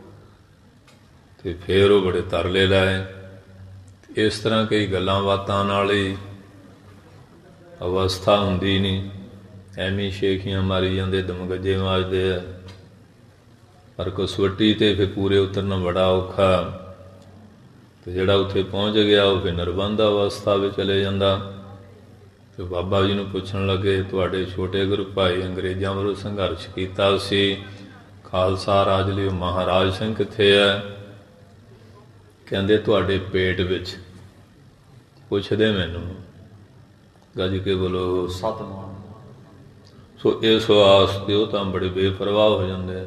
ਤੇ ਫਿਰ ਉਹ ਬੜੇ ਤਰਲੇ ਲਾਏ। ਇਸ ਤਰ੍ਹਾਂ ਕਈ ਗੱਲਾਂ ਬਾਤਾਂ ਨਾਲ ਹੀ ਅਵਸਥਾ ਹੁੰਦੀ ਨਹੀਂ, ਐਵੇਂ ਸ਼ੇਖੀਆਂ ਮਾਰੀ ਜਾਂਦੇ, ਦਮਗੱਜੇ ਮਾਰਦੇ ਆ। ਪਰ ਕਸਵੱਟੀ ਤੇ ਫਿਰ ਪੂਰੇ ਉਤਰਨਾ ਬੜਾ ਔਖਾ। ਤੇ ਜਿਹੜਾ ਉੱਥੇ ਪਹੁੰਚ ਗਿਆ, ਉਹ ਫਿਰ ਨਿਰਬੰਧ ਅਵਸਥਾ ਵਿੱਚ ਚਲੇ ਜਾਂਦਾ। ਤੇ ਬਾਬਾ ਜੀ ਨੂੰ ਪੁੱਛਣ ਲੱਗੇ, ਤੁਹਾਡੇ ਛੋਟੇ ਗੁਰੂ ਭਾਈ ਅੰਗਰੇਜ਼ਾਂ ਵੱਲੋਂ ਸੰਘਰਸ਼ ਕੀਤਾ ਸੀ, ਖਾਲਸਾ ਰਾਜ ਲਈ ਮਹਾਰਾਜ ਸਿੰਘ ਕਿੱਥੇ ਹੈ? ਕਹਿੰਦੇ ਤੁਹਾਡੇ ਪੇਟ ਵਿੱਚ। ਪੁੱਛਦੇ ਮੈਨੂੰ, ਗੱਜ ਕੇ ਬੋਲੋ ਸਤਿਨਾਮ। ਸੋ ਇਸ ਵਾਸਤੇ ਉਹ ਤਾਂ ਬੜੇ ਬੇਪਰਵਾਹ ਹੋ ਜਾਂਦੇ ਆ।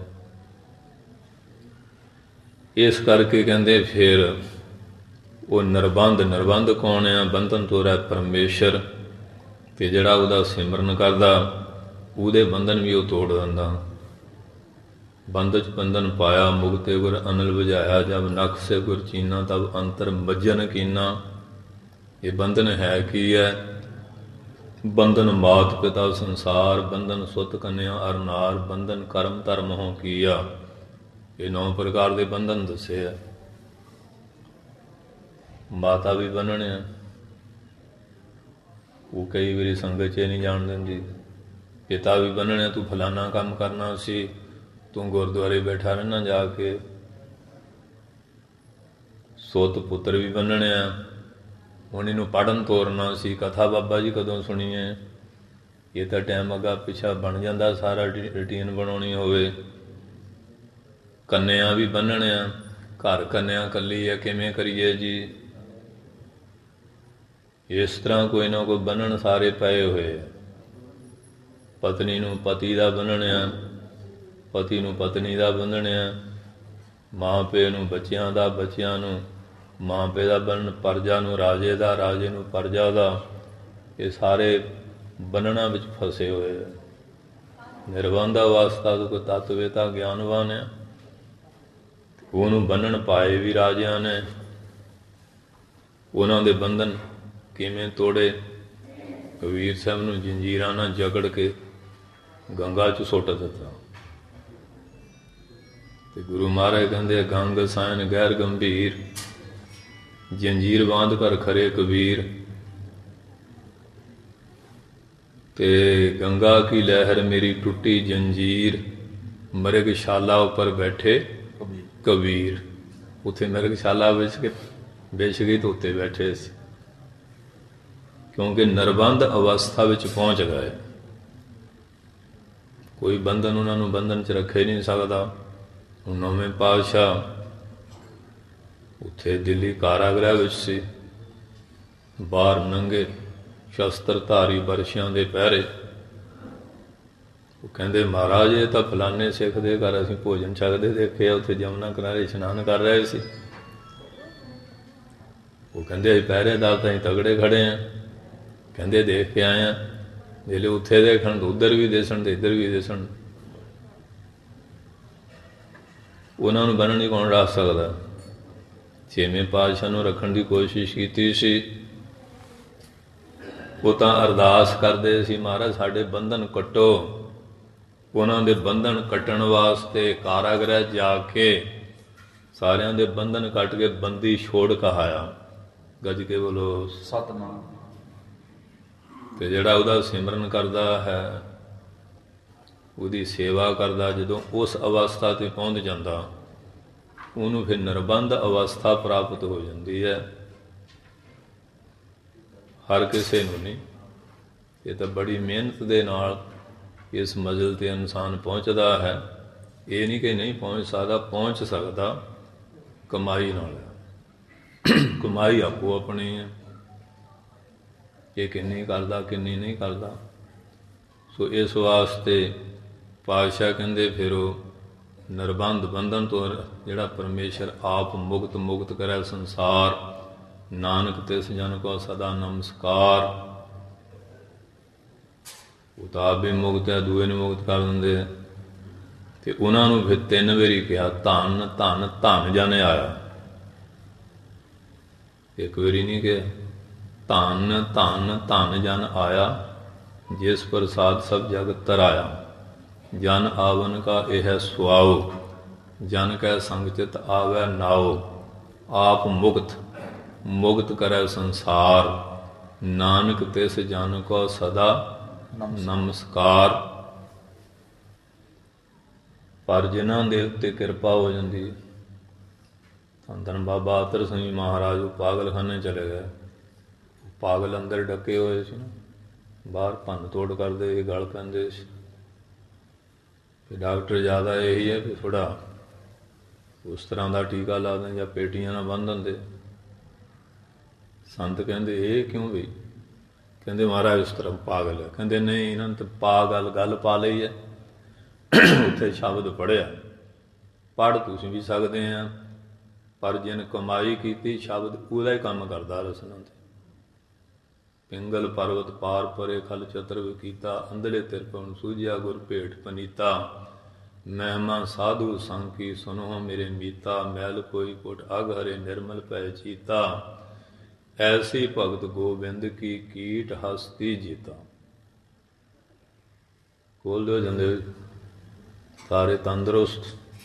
ਇਸ ਕਰਕੇ ਕਹਿੰਦੇ ਫਿਰ ਉਹ ਨਿਰਬੰਧ ਕੌਣ ਆ? ਬੰਧਨ ਤੋਂ ਰਹਿਤ ਪਰਮੇਸ਼ਰ। ਤੇ ਜਿਹੜਾ ਉਹਦਾ ਸਿਮਰਨ ਕਰਦਾ, ਉਹਦੇ ਬੰਧਨ ਵੀ ਉਹ ਤੋੜ ਦਿੰਦਾ। ਬੰਧਚ ਬੰਧਨ ਪਾਇਆ, ਮੁਕਤੇ ਗੁਰ ਅਨਲ ਬੁਝਾਇਆ, ਜਬ ਨਖ ਸੇ ਗੁਰ ਚੀਨਾ, ਤਬ ਅੰਤਰ ਮੱਜਨ ਕੀਨਾ। ਇਹ ਬੰਧਨ ਹੈ ਕੀ ਹੈ? ਬੰਧਨ ਮਾਤ ਪਿਤਾ ਸੰਸਾਰ, ਬੰਧਨ ਸੁਤ ਕੰਨਿਆ ਅਰ ਨਾਰ, ਬੰਧਨ ਕਰਮ ਧਰਮ ਹੋ ਕੀਆ। ਇਹ 9 ਪ੍ਰਕਾਰ ਦੇ ਬੰਧਨ ਦੱਸੇ ਆ। ਮਾਤਾ ਵੀ ਬੰਨਣਿਆ, ਉਹ ਕਈ ਵਾਰੀ ਸੰਗਤ 'ਚ ਨਹੀਂ ਜਾਣ ਦਿੰਦੀ। ਪਿਤਾ ਵੀ ਬੰਨਣਿਆ, ਤੂੰ ਫਲਾਨਾ ਕੰਮ ਕਰਨਾ ਸੀ, ਤੂੰ ਗੁਰਦੁਆਰੇ ਬੈਠਾ ਰਹਿਣਾ ਜਾ ਕੇ। ਸੁੱਤ ਪੁੱਤਰ ਵੀ ਬੰਨਣਿਆ, ਹੁਣ ਇਹਨੂੰ ਪੜ੍ਹਨ ਤੋਰਨਾ ਸੀ, ਕਥਾ ਬਾਬਾ ਜੀ ਕਦੋਂ ਸੁਣੀਏ? ਇਹ ਤਾਂ ਟਾਈਮ ਅੱਗਾ ਪਿੱਛਾ ਬਣ ਜਾਂਦਾ, ਸਾਰਾ ਰੂਟੀਨ ਬਣਾਉਣੀ ਹੋਵੇ। ਕੰਨਿਆ ਵੀ ਬੰਨਣਿਆ, ਘਰ ਕੰਨਿਆ ਇਕੱਲੀ ਹੈ, ਕਿਵੇਂ ਕਰੀਏ ਜੀ? ਇਸ ਤਰ੍ਹਾਂ ਕੋਈ ਨਾ ਕੋਈ ਬੰਨਣ ਸਾਰੇ ਪਏ ਹੋਏ। ਪਤਨੀ ਨੂੰ ਪਤੀ ਦਾ ਬੰਨਣਿਆ, ਪਤੀ ਨੂੰ ਪਤਨੀ ਦਾ ਬੰਨਣਿਆ, ਮਾਂ ਪਿਓ ਨੂੰ ਬੱਚਿਆਂ ਦਾ, ਬੱਚਿਆਂ ਨੂੰ ਮਾਂ ਪਿਓ ਦਾ ਬੰਨਣ, ਪਰਜਾ ਨੂੰ ਰਾਜੇ ਦਾ, ਰਾਜੇ ਨੂੰ ਪਰਜਾ ਦਾ। ਇਹ ਸਾਰੇ ਬੰਨਣਾ ਵਿੱਚ ਫਸੇ ਹੋਏ ਆ। ਨਿਰਬੰਧ ਅਵਸਥਾ ਤੋਂ ਕੋਈ ਤੱਤ ਤਾਂ ਗਿਆਨਵਾਨ ਹੈ, ਉਹਨੂੰ ਬੰਨਣ ਪਾਏ ਵੀ ਰਾਜਿਆਂ ਨੇ। ਉਹਨਾਂ ਦੇ ਬੰਧਨ ਕਿਵੇਂ ਤੋੜੇ? ਕਬੀਰ ਸਾਹਿਬ ਨੂੰ ਜੰਜੀਰਾਂ ਨਾਲ ਜਕੜ ਕੇ ਗੰਗਾ 'ਚ ਸੁੱਟ ਦਿੱਤਾ। ਤੇ ਗੁਰੂ ਮਹਾਰਾਜ ਕਹਿੰਦੇ, ਗੰਗ ਸਾਇਨ ਗੈਰ ਗੰਭੀਰ, ਜੰਜੀਰ ਬਾਂਧ ਕਰ ਖਰੇ ਕਬੀਰ। ਤੇ ਗੰਗਾ ਕੀ ਲਹਿਰ ਮੇਰੀ ਟੁੱਟੀ ਜੰਜੀਰ, ਮਿਰਗਸ਼ਾਲਾ ਉੱਪਰ ਬੈਠੇ ਕਬੀਰ। ਉੱਥੇ ਮਿਰਗਸ਼ਾਲਾ ਵਿਛ ਗਈ ਤੇ ਉੱਤੇ ਬੈਠੇ ਸੀ, ਕਿਉਂਕਿ ਨਿਰਬੰਧ ਅਵਸਥਾ ਵਿੱਚ ਪਹੁੰਚ ਗਏ। ਕੋਈ ਬੰਧਨ ਉਹਨਾਂ ਨੂੰ ਬੰਧਨ 'ਚ ਰੱਖੇ ਨਹੀਂ ਸਕਦਾ। ਹੁਣ 9ਵੇਂ ਪਾਤਸ਼ਾਹ ਉੱਥੇ ਦਿੱਲੀ ਕਾਰਾਗ੍ਰਹਿ ਵਿੱਚ ਸੀ, ਬਾਹਰ ਨੰਗੇ ਸ਼ਸਤਰਧਾਰੀ ਵਰਸ਼ਿਆਂ ਦੇ ਪਹਿਰੇ। ਉਹ ਕਹਿੰਦੇ, ਮਹਾਰਾਜ ਇਹ ਤਾਂ ਫਲਾਨੇ ਸਿੱਖ ਦੇ ਘਰ ਅਸੀਂ ਭੋਜਨ ਛਕਦੇ ਦੇਖੇ ਆ, ਉੱਥੇ ਜਮਨਾ ਕਿਨਾਰੇ ਇਸ਼ਨਾਨ ਕਰ ਰਹੇ ਸੀ। ਉਹ ਕਹਿੰਦੇ, ਅਸੀਂ ਪਹਿਰੇਦਾਰ ਤਾਂ ਅਸੀਂ ਤਗੜੇ ਖੜੇ ਆ। ਕਹਿੰਦੇ, ਦੇਖ ਕੇ ਆਏ ਆ। ਜਿਹੜੇ ਉੱਥੇ ਦੇਖਣ ਤਾਂ ਉੱਧਰ ਵੀ ਦਿਸਣ ਤੇ ਇੱਧਰ ਵੀ ਦਿਸਣ। ਉਹਨਾਂ ਨੂੰ ਬੰਨ੍ਹਣ ਕੌਣ ਰੱਖ ਸਕਦਾ? 6ਵੇਂ ਪਾਤਸ਼ਾਹ ਨੂੰ ਰੱਖਣ ਦੀ ਕੋਸ਼ਿਸ਼ ਕੀਤੀ ਸੀ। ਉਹ ਤਾਂ ਅਰਦਾਸ ਕਰਦੇ ਸੀ, ਮਹਾਰਾਜ ਸਾਡੇ ਬੰਧਨ ਕੱਟੋ। ਉਹਨਾਂ ਦੇ ਬੰਧਨ ਕੱਟਣ ਵਾਸਤੇ ਕਾਰਾਗ੍ਰਹਿ ਜਾ ਕੇ ਸਾਰਿਆਂ ਦੇ ਬੰਧਨ ਕੱਟ ਕੇ ਬੰਦੀ ਛੋੜ ਕਹਾਇਆ। ਗੱਜ ਕੇ ਬੋਲੋ ਸਤਿਨਾਮ। ਤੇ ਜਿਹੜਾ ਉਹਦਾ ਸਿਮਰਨ ਕਰਦਾ ਹੈ, ਉਹਦੀ ਸੇਵਾ ਕਰਦਾ, ਜਦੋਂ ਉਸ ਅਵਸਥਾ 'ਤੇ ਪਹੁੰਚ ਜਾਂਦਾ, ਉਹਨੂੰ ਫਿਰ ਨਿਰਬੰਧ ਅਵਸਥਾ ਪ੍ਰਾਪਤ ਹੋ ਜਾਂਦੀ ਹੈ। ਹਰ ਕਿਸੇ ਨੂੰ ਨਹੀਂ, ਇਹ ਤਾਂ ਬੜੀ ਮਿਹਨਤ ਦੇ ਨਾਲ ਇਸ ਮੰਜ਼ਿਲ 'ਤੇ ਇਨਸਾਨ ਪਹੁੰਚਦਾ ਹੈ। ਇਹ ਨਹੀਂ ਕਿ ਨਹੀਂ ਪਹੁੰਚ ਸਕਦਾ, ਪਹੁੰਚ ਸਕਦਾ ਕਮਾਈ ਨਾਲ। ਕਮਾਈ ਆਪੋ ਆਪਣੀ ਹੈ, ਇਹ ਕਿੰਨੀ ਕਰਦਾ ਕਿੰਨੀ ਨਹੀਂ ਕਰਦਾ। ਸੋ ਇਸ ਵਾਸਤੇ ਪਾਤਸ਼ਾਹ ਕਹਿੰਦੇ, ਫਿਰ ਉਹ ਨਿਰਬੰਧ ਬੰਧਨ ਤੋਂ ਜਿਹੜਾ ਪਰਮੇਸ਼ਰ ਆਪ ਮੁਕਤ ਕਰੇ ਸੰਸਾਰ, ਨਾਨਕ ਤਿਸ ਜਨ ਕੋ ਸਦਾ ਨਮਸਕਾਰ। ਉਹ ਤਾਂ ਆਪ ਵੀ ਮੁਕਤ ਹੈ, ਦੂਏ ਨੂੰ ਮੁਕਤ ਕਰ ਦਿੰਦੇ ਹੈ। ਤੇ ਉਹਨਾਂ ਨੂੰ ਫਿਰ 3 ਵਾਰੀ ਕਿਹਾ, ਧੰਨ ਧੰਨ ਧੰਨ ਜਨ ਆਇਆ। ਇੱਕ ਵਾਰੀ ਨਹੀਂ ਕਿਹਾ, ਧੰਨ ਧੰਨ ਧੰਨ ਜਨ ਆਇਆ, ਜਿਸ ਪ੍ਰਸਾਦ ਸਭ ਜਗਤ ਤਰਾਇਆ। ਜਨ ਆਵਨ ਕਾ ਇਹ ਸੁਆਓ, ਜਨ ਕੈ ਸੰਗ ਚਿਤ ਆਵੈ ਨਾਓ। ਆਪ ਮੁਕਤ ਕਰੈ ਸੰਸਾਰ, ਨਾਨਕ ਤਿਸ ਜਨ ਕੋ ਸਦਾ ਨਮਸਕਾਰ। ਪਰ ਜਿਨ੍ਹਾਂ ਦੇ ਉੱਤੇ ਕਿਰਪਾ ਹੋ ਜਾਂਦੀ ਹੈ, ਧੰਨ ਬਾਬਾ ਅਤਰ ਸਿੰਘ ਮਹਾਰਾਜ, ਉਹ ਪਾਗਲਖਾਨੇ ਚਲੇ ਗਏ। ਪਾਗਲ ਅੰਦਰ ਡੱਕੇ ਹੋਏ ਸੀ ਨਾ, ਬਾਹਰ ਭੰਨ ਤੋੜ ਕਰਦੇ ਸੀ, ਗਲ ਪੈਂਦੇ ਸੀ। ਫਿਰ ਡਾਕਟਰ ਜ਼ਿਆਦਾ ਇਹੀ ਹੈ ਵੀ ਥੋੜ੍ਹਾ ਉਸ ਤਰ੍ਹਾਂ ਦਾ ਟੀਕਾ ਲਾ ਦਿੰਦੇ ਜਾਂ ਪੇਟੀਆਂ ਨਾਲ ਬੰਨ੍ਹ ਦਿੰਦੇ। ਸੰਤ ਕਹਿੰਦੇ, ਇਹ ਕਿਉਂ ਵੀ? ਕਹਿੰਦੇ, ਮਹਾਰਾਜ ਉਸ ਤਰ੍ਹਾਂ ਪਾਗਲ ਹੈ। ਕਹਿੰਦੇ, ਨਹੀਂ, ਇਹਨਾਂ ਨੇ ਤਾਂ ਪਾਗਲ ਗੱਲ ਪਾ ਲਈ ਹੈ। ਉੱਥੇ ਸ਼ਬਦ ਪੜ੍ਹਿਆ, ਪੜ੍ਹ ਤੁਸੀਂ ਵੀ ਸਕਦੇ ਆ, ਪਰ ਜਿਨ ਕਮਾਈ ਕੀਤੀ ਸ਼ਬਦ ਉਹਦਾ ਹੀ ਕੰਮ ਕਰਦਾ ਰਸਨਾਂ 'ਤੇ। ਪਿੰਗਲ ਪਰਵਤ ਪਾਰ ਪਰੇ ਖਲ ਚਤਰ ਕੀਤਾ, ਅੰਧਲੇ ਤਿਰਪਣ ਸੂਝਿਆ ਗੁਰ ਭੇਟ ਪਨੀਤਾ। ਮਹਿਮਾ ਸਾਧੂ ਸੰਕੀ ਸੁਨੋ ਮੇਰੇ ਮੀਤਾ, ਮੈਲ ਕੋਈ ਕੁਟ ਅਗ ਹਰੇ ਨਿਰਮਲ ਪੈ ਚੀਤਾ, ਐਸੀ ਭਗਤ ਗੋਬਿੰਦ ਕੀ ਕੀਟ ਹਸਤੀ ਜੀਤਾ। ਖੋਲ ਦਿਓ ਜਾਂਦੇ ਸਾਰੇ ਤੰਦਰੁਸਤ,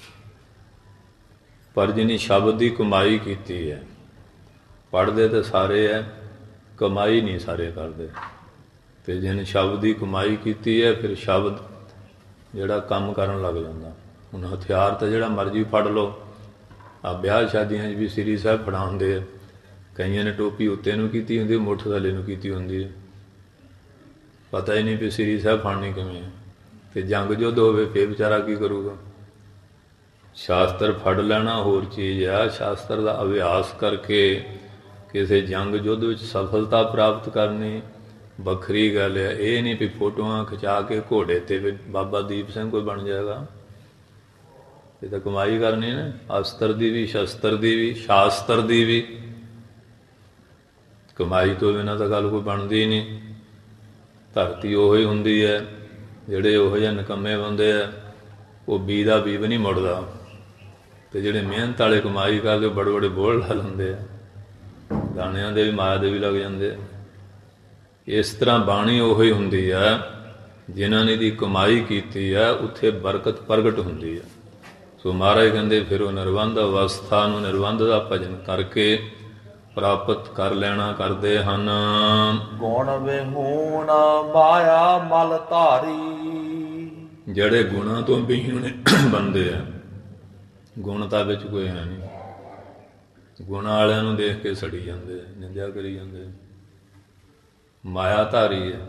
ਪਰ ਜਿਹਨੇ ਸ਼ਬਦ ਦੀ ਕਮਾਈ ਕੀਤੀ ਹੈ, ਪੜ੍ਹਦੇ ਤਾਂ ਸਾਰੇ ਹੈ, ਕਮਾਈ ਨਹੀਂ ਸਾਰੇ ਕਰਦੇ। ਅਤੇ ਜਿਹਨੇ ਸ਼ਬਦ ਦੀ ਕਮਾਈ ਕੀਤੀ ਹੈ, ਫਿਰ ਸ਼ਬਦ ਜਿਹੜਾ ਕੰਮ ਕਰਨ ਲੱਗ ਜਾਂਦਾ। ਹੁਣ ਹਥਿਆਰ ਤਾਂ ਜਿਹੜਾ ਮਰਜ਼ੀ ਫੜ ਲਓ, ਆ ਵਿਆਹ ਸ਼ਾਦੀਆਂ 'ਚ ਵੀ ਸ੍ਰੀ ਸਾਹਿਬ ਫੜਾਉਂਦੇ ਆ, ਕਈਆਂ ਨੇ ਟੋਪੀ ਉੱਤੇ ਨੂੰ ਕੀਤੀ ਹੁੰਦੀ, ਮੁੱਠ ਥੱਲੇ ਨੂੰ ਕੀਤੀ ਹੁੰਦੀ ਹੈ, ਪਤਾ ਹੀ ਨਹੀਂ ਵੀ ਸ੍ਰੀ ਸਾਹਿਬ ਫੜਨੀ ਕਿਵੇਂ ਹੈ। ਅਤੇ ਜੰਗ ਯੁੱਧ ਹੋਵੇ ਫਿਰ ਵਿਚਾਰਾ ਕੀ ਕਰੂਗਾ। ਸ਼ਾਸਤਰ ਫੜ ਲੈਣਾ ਹੋਰ ਚੀਜ਼ ਆ, ਸ਼ਾਸਤਰ ਦਾ ਅਭਿਆਸ ਕਰਕੇ ਕਿਸੇ ਜੰਗ ਯੁੱਧ ਵਿੱਚ ਸਫਲਤਾ ਪ੍ਰਾਪਤ ਕਰਨੀ ਵੱਖਰੀ ਗੱਲ ਹੈ। ਇਹ ਨਹੀਂ ਵੀ ਫੋਟੋਆਂ ਖਿਚਾ ਕੇ ਘੋੜੇ 'ਤੇ ਵੀ ਬਾਬਾ ਦੀਪ ਸਿੰਘ ਕੋਈ ਬਣ ਜਾਏਗਾ। ਇਹ ਤਾਂ ਕਮਾਈ ਕਰਨੀ ਨਾ, ਅਸਤਰ ਦੀ ਵੀ, ਸ਼ਸਤਰ ਦੀ ਵੀ, ਸ਼ਾਸਤਰ ਦੀ ਵੀ। ਕਮਾਈ ਤੋਂ ਬਿਨਾਂ ਤਾਂ ਗੱਲ ਕੋਈ ਬਣਦੀ ਹੀ ਨਹੀਂ। ਧਰਤੀ ਉਹੀ ਹੁੰਦੀ ਹੈ, ਜਿਹੜੇ ਉਹੋ ਜਿਹੇ ਨਿਕੰਮੇ ਬੰਦੇ ਆ, ਉਹ ਬੀ ਦਾ ਬੀ ਵੀ ਨਹੀਂ ਮੁੜਦਾ। ਅਤੇ ਜਿਹੜੇ ਮਿਹਨਤ ਵਾਲੇ ਕਮਾਈ ਕਰਦੇ, ਉਹ ਬੜੇ ਬੜੇ ਬੋਝ ਲਾ ਲੈਂਦੇ ਆ, ਦਾਣਿਆਂ ਦੇ ਵੀ ਮਾਇਆ ਦੇ ਵੀ ਲੱਗ ਜਾਂਦੇ ਆ। ਇਸ ਤਰ੍ਹਾਂ ਬਾਣੀ ਉਹੀ ਹੁੰਦੀ ਹੈ, ਜਿਨ੍ਹਾਂ ਨੇ ਦੀ ਕਮਾਈ ਕੀਤੀ ਹੈ, ਉੱਥੇ ਬਰਕਤ ਪ੍ਰਗਟ ਹੁੰਦੀ ਹੈ। ਸੋ ਮਹਾਰਾਜ ਕਹਿੰਦੇ ਫਿਰ ਉਹ ਨਿਰਬੰਧ ਅਵਸਥਾ ਨੂੰ ਨਿਰਬੰਧ ਦਾ ਭਜਨ ਕਰਕੇ ਪ੍ਰਾਪਤ ਕਰ ਲੈਣਾ ਕਰਦੇ ਹਨ। ਗੁਣ ਵਿਹੂਣ ਮਾਇਆ ਮਲ ਧਾਰੀ, ਜਿਹੜੇ ਗੁਣਾਂ ਤੋਂ ਵਿਹੂਣ ਬੰਦੇ ਆ, ਗੁਣਤਾ ਵਿੱਚ ਕੋਈ ਹੈ ਨਹੀਂ। ਗੁਣਾਂ ਵਾਲਿਆਂ ਨੂੰ ਦੇਖ ਕੇ ਸੜੀ ਜਾਂਦੇ, ਨਿੰਦਿਆ ਕਰੀ ਜਾਂਦੇ। ਮਾਇਆ ਧਾਰੀ ਹੈ,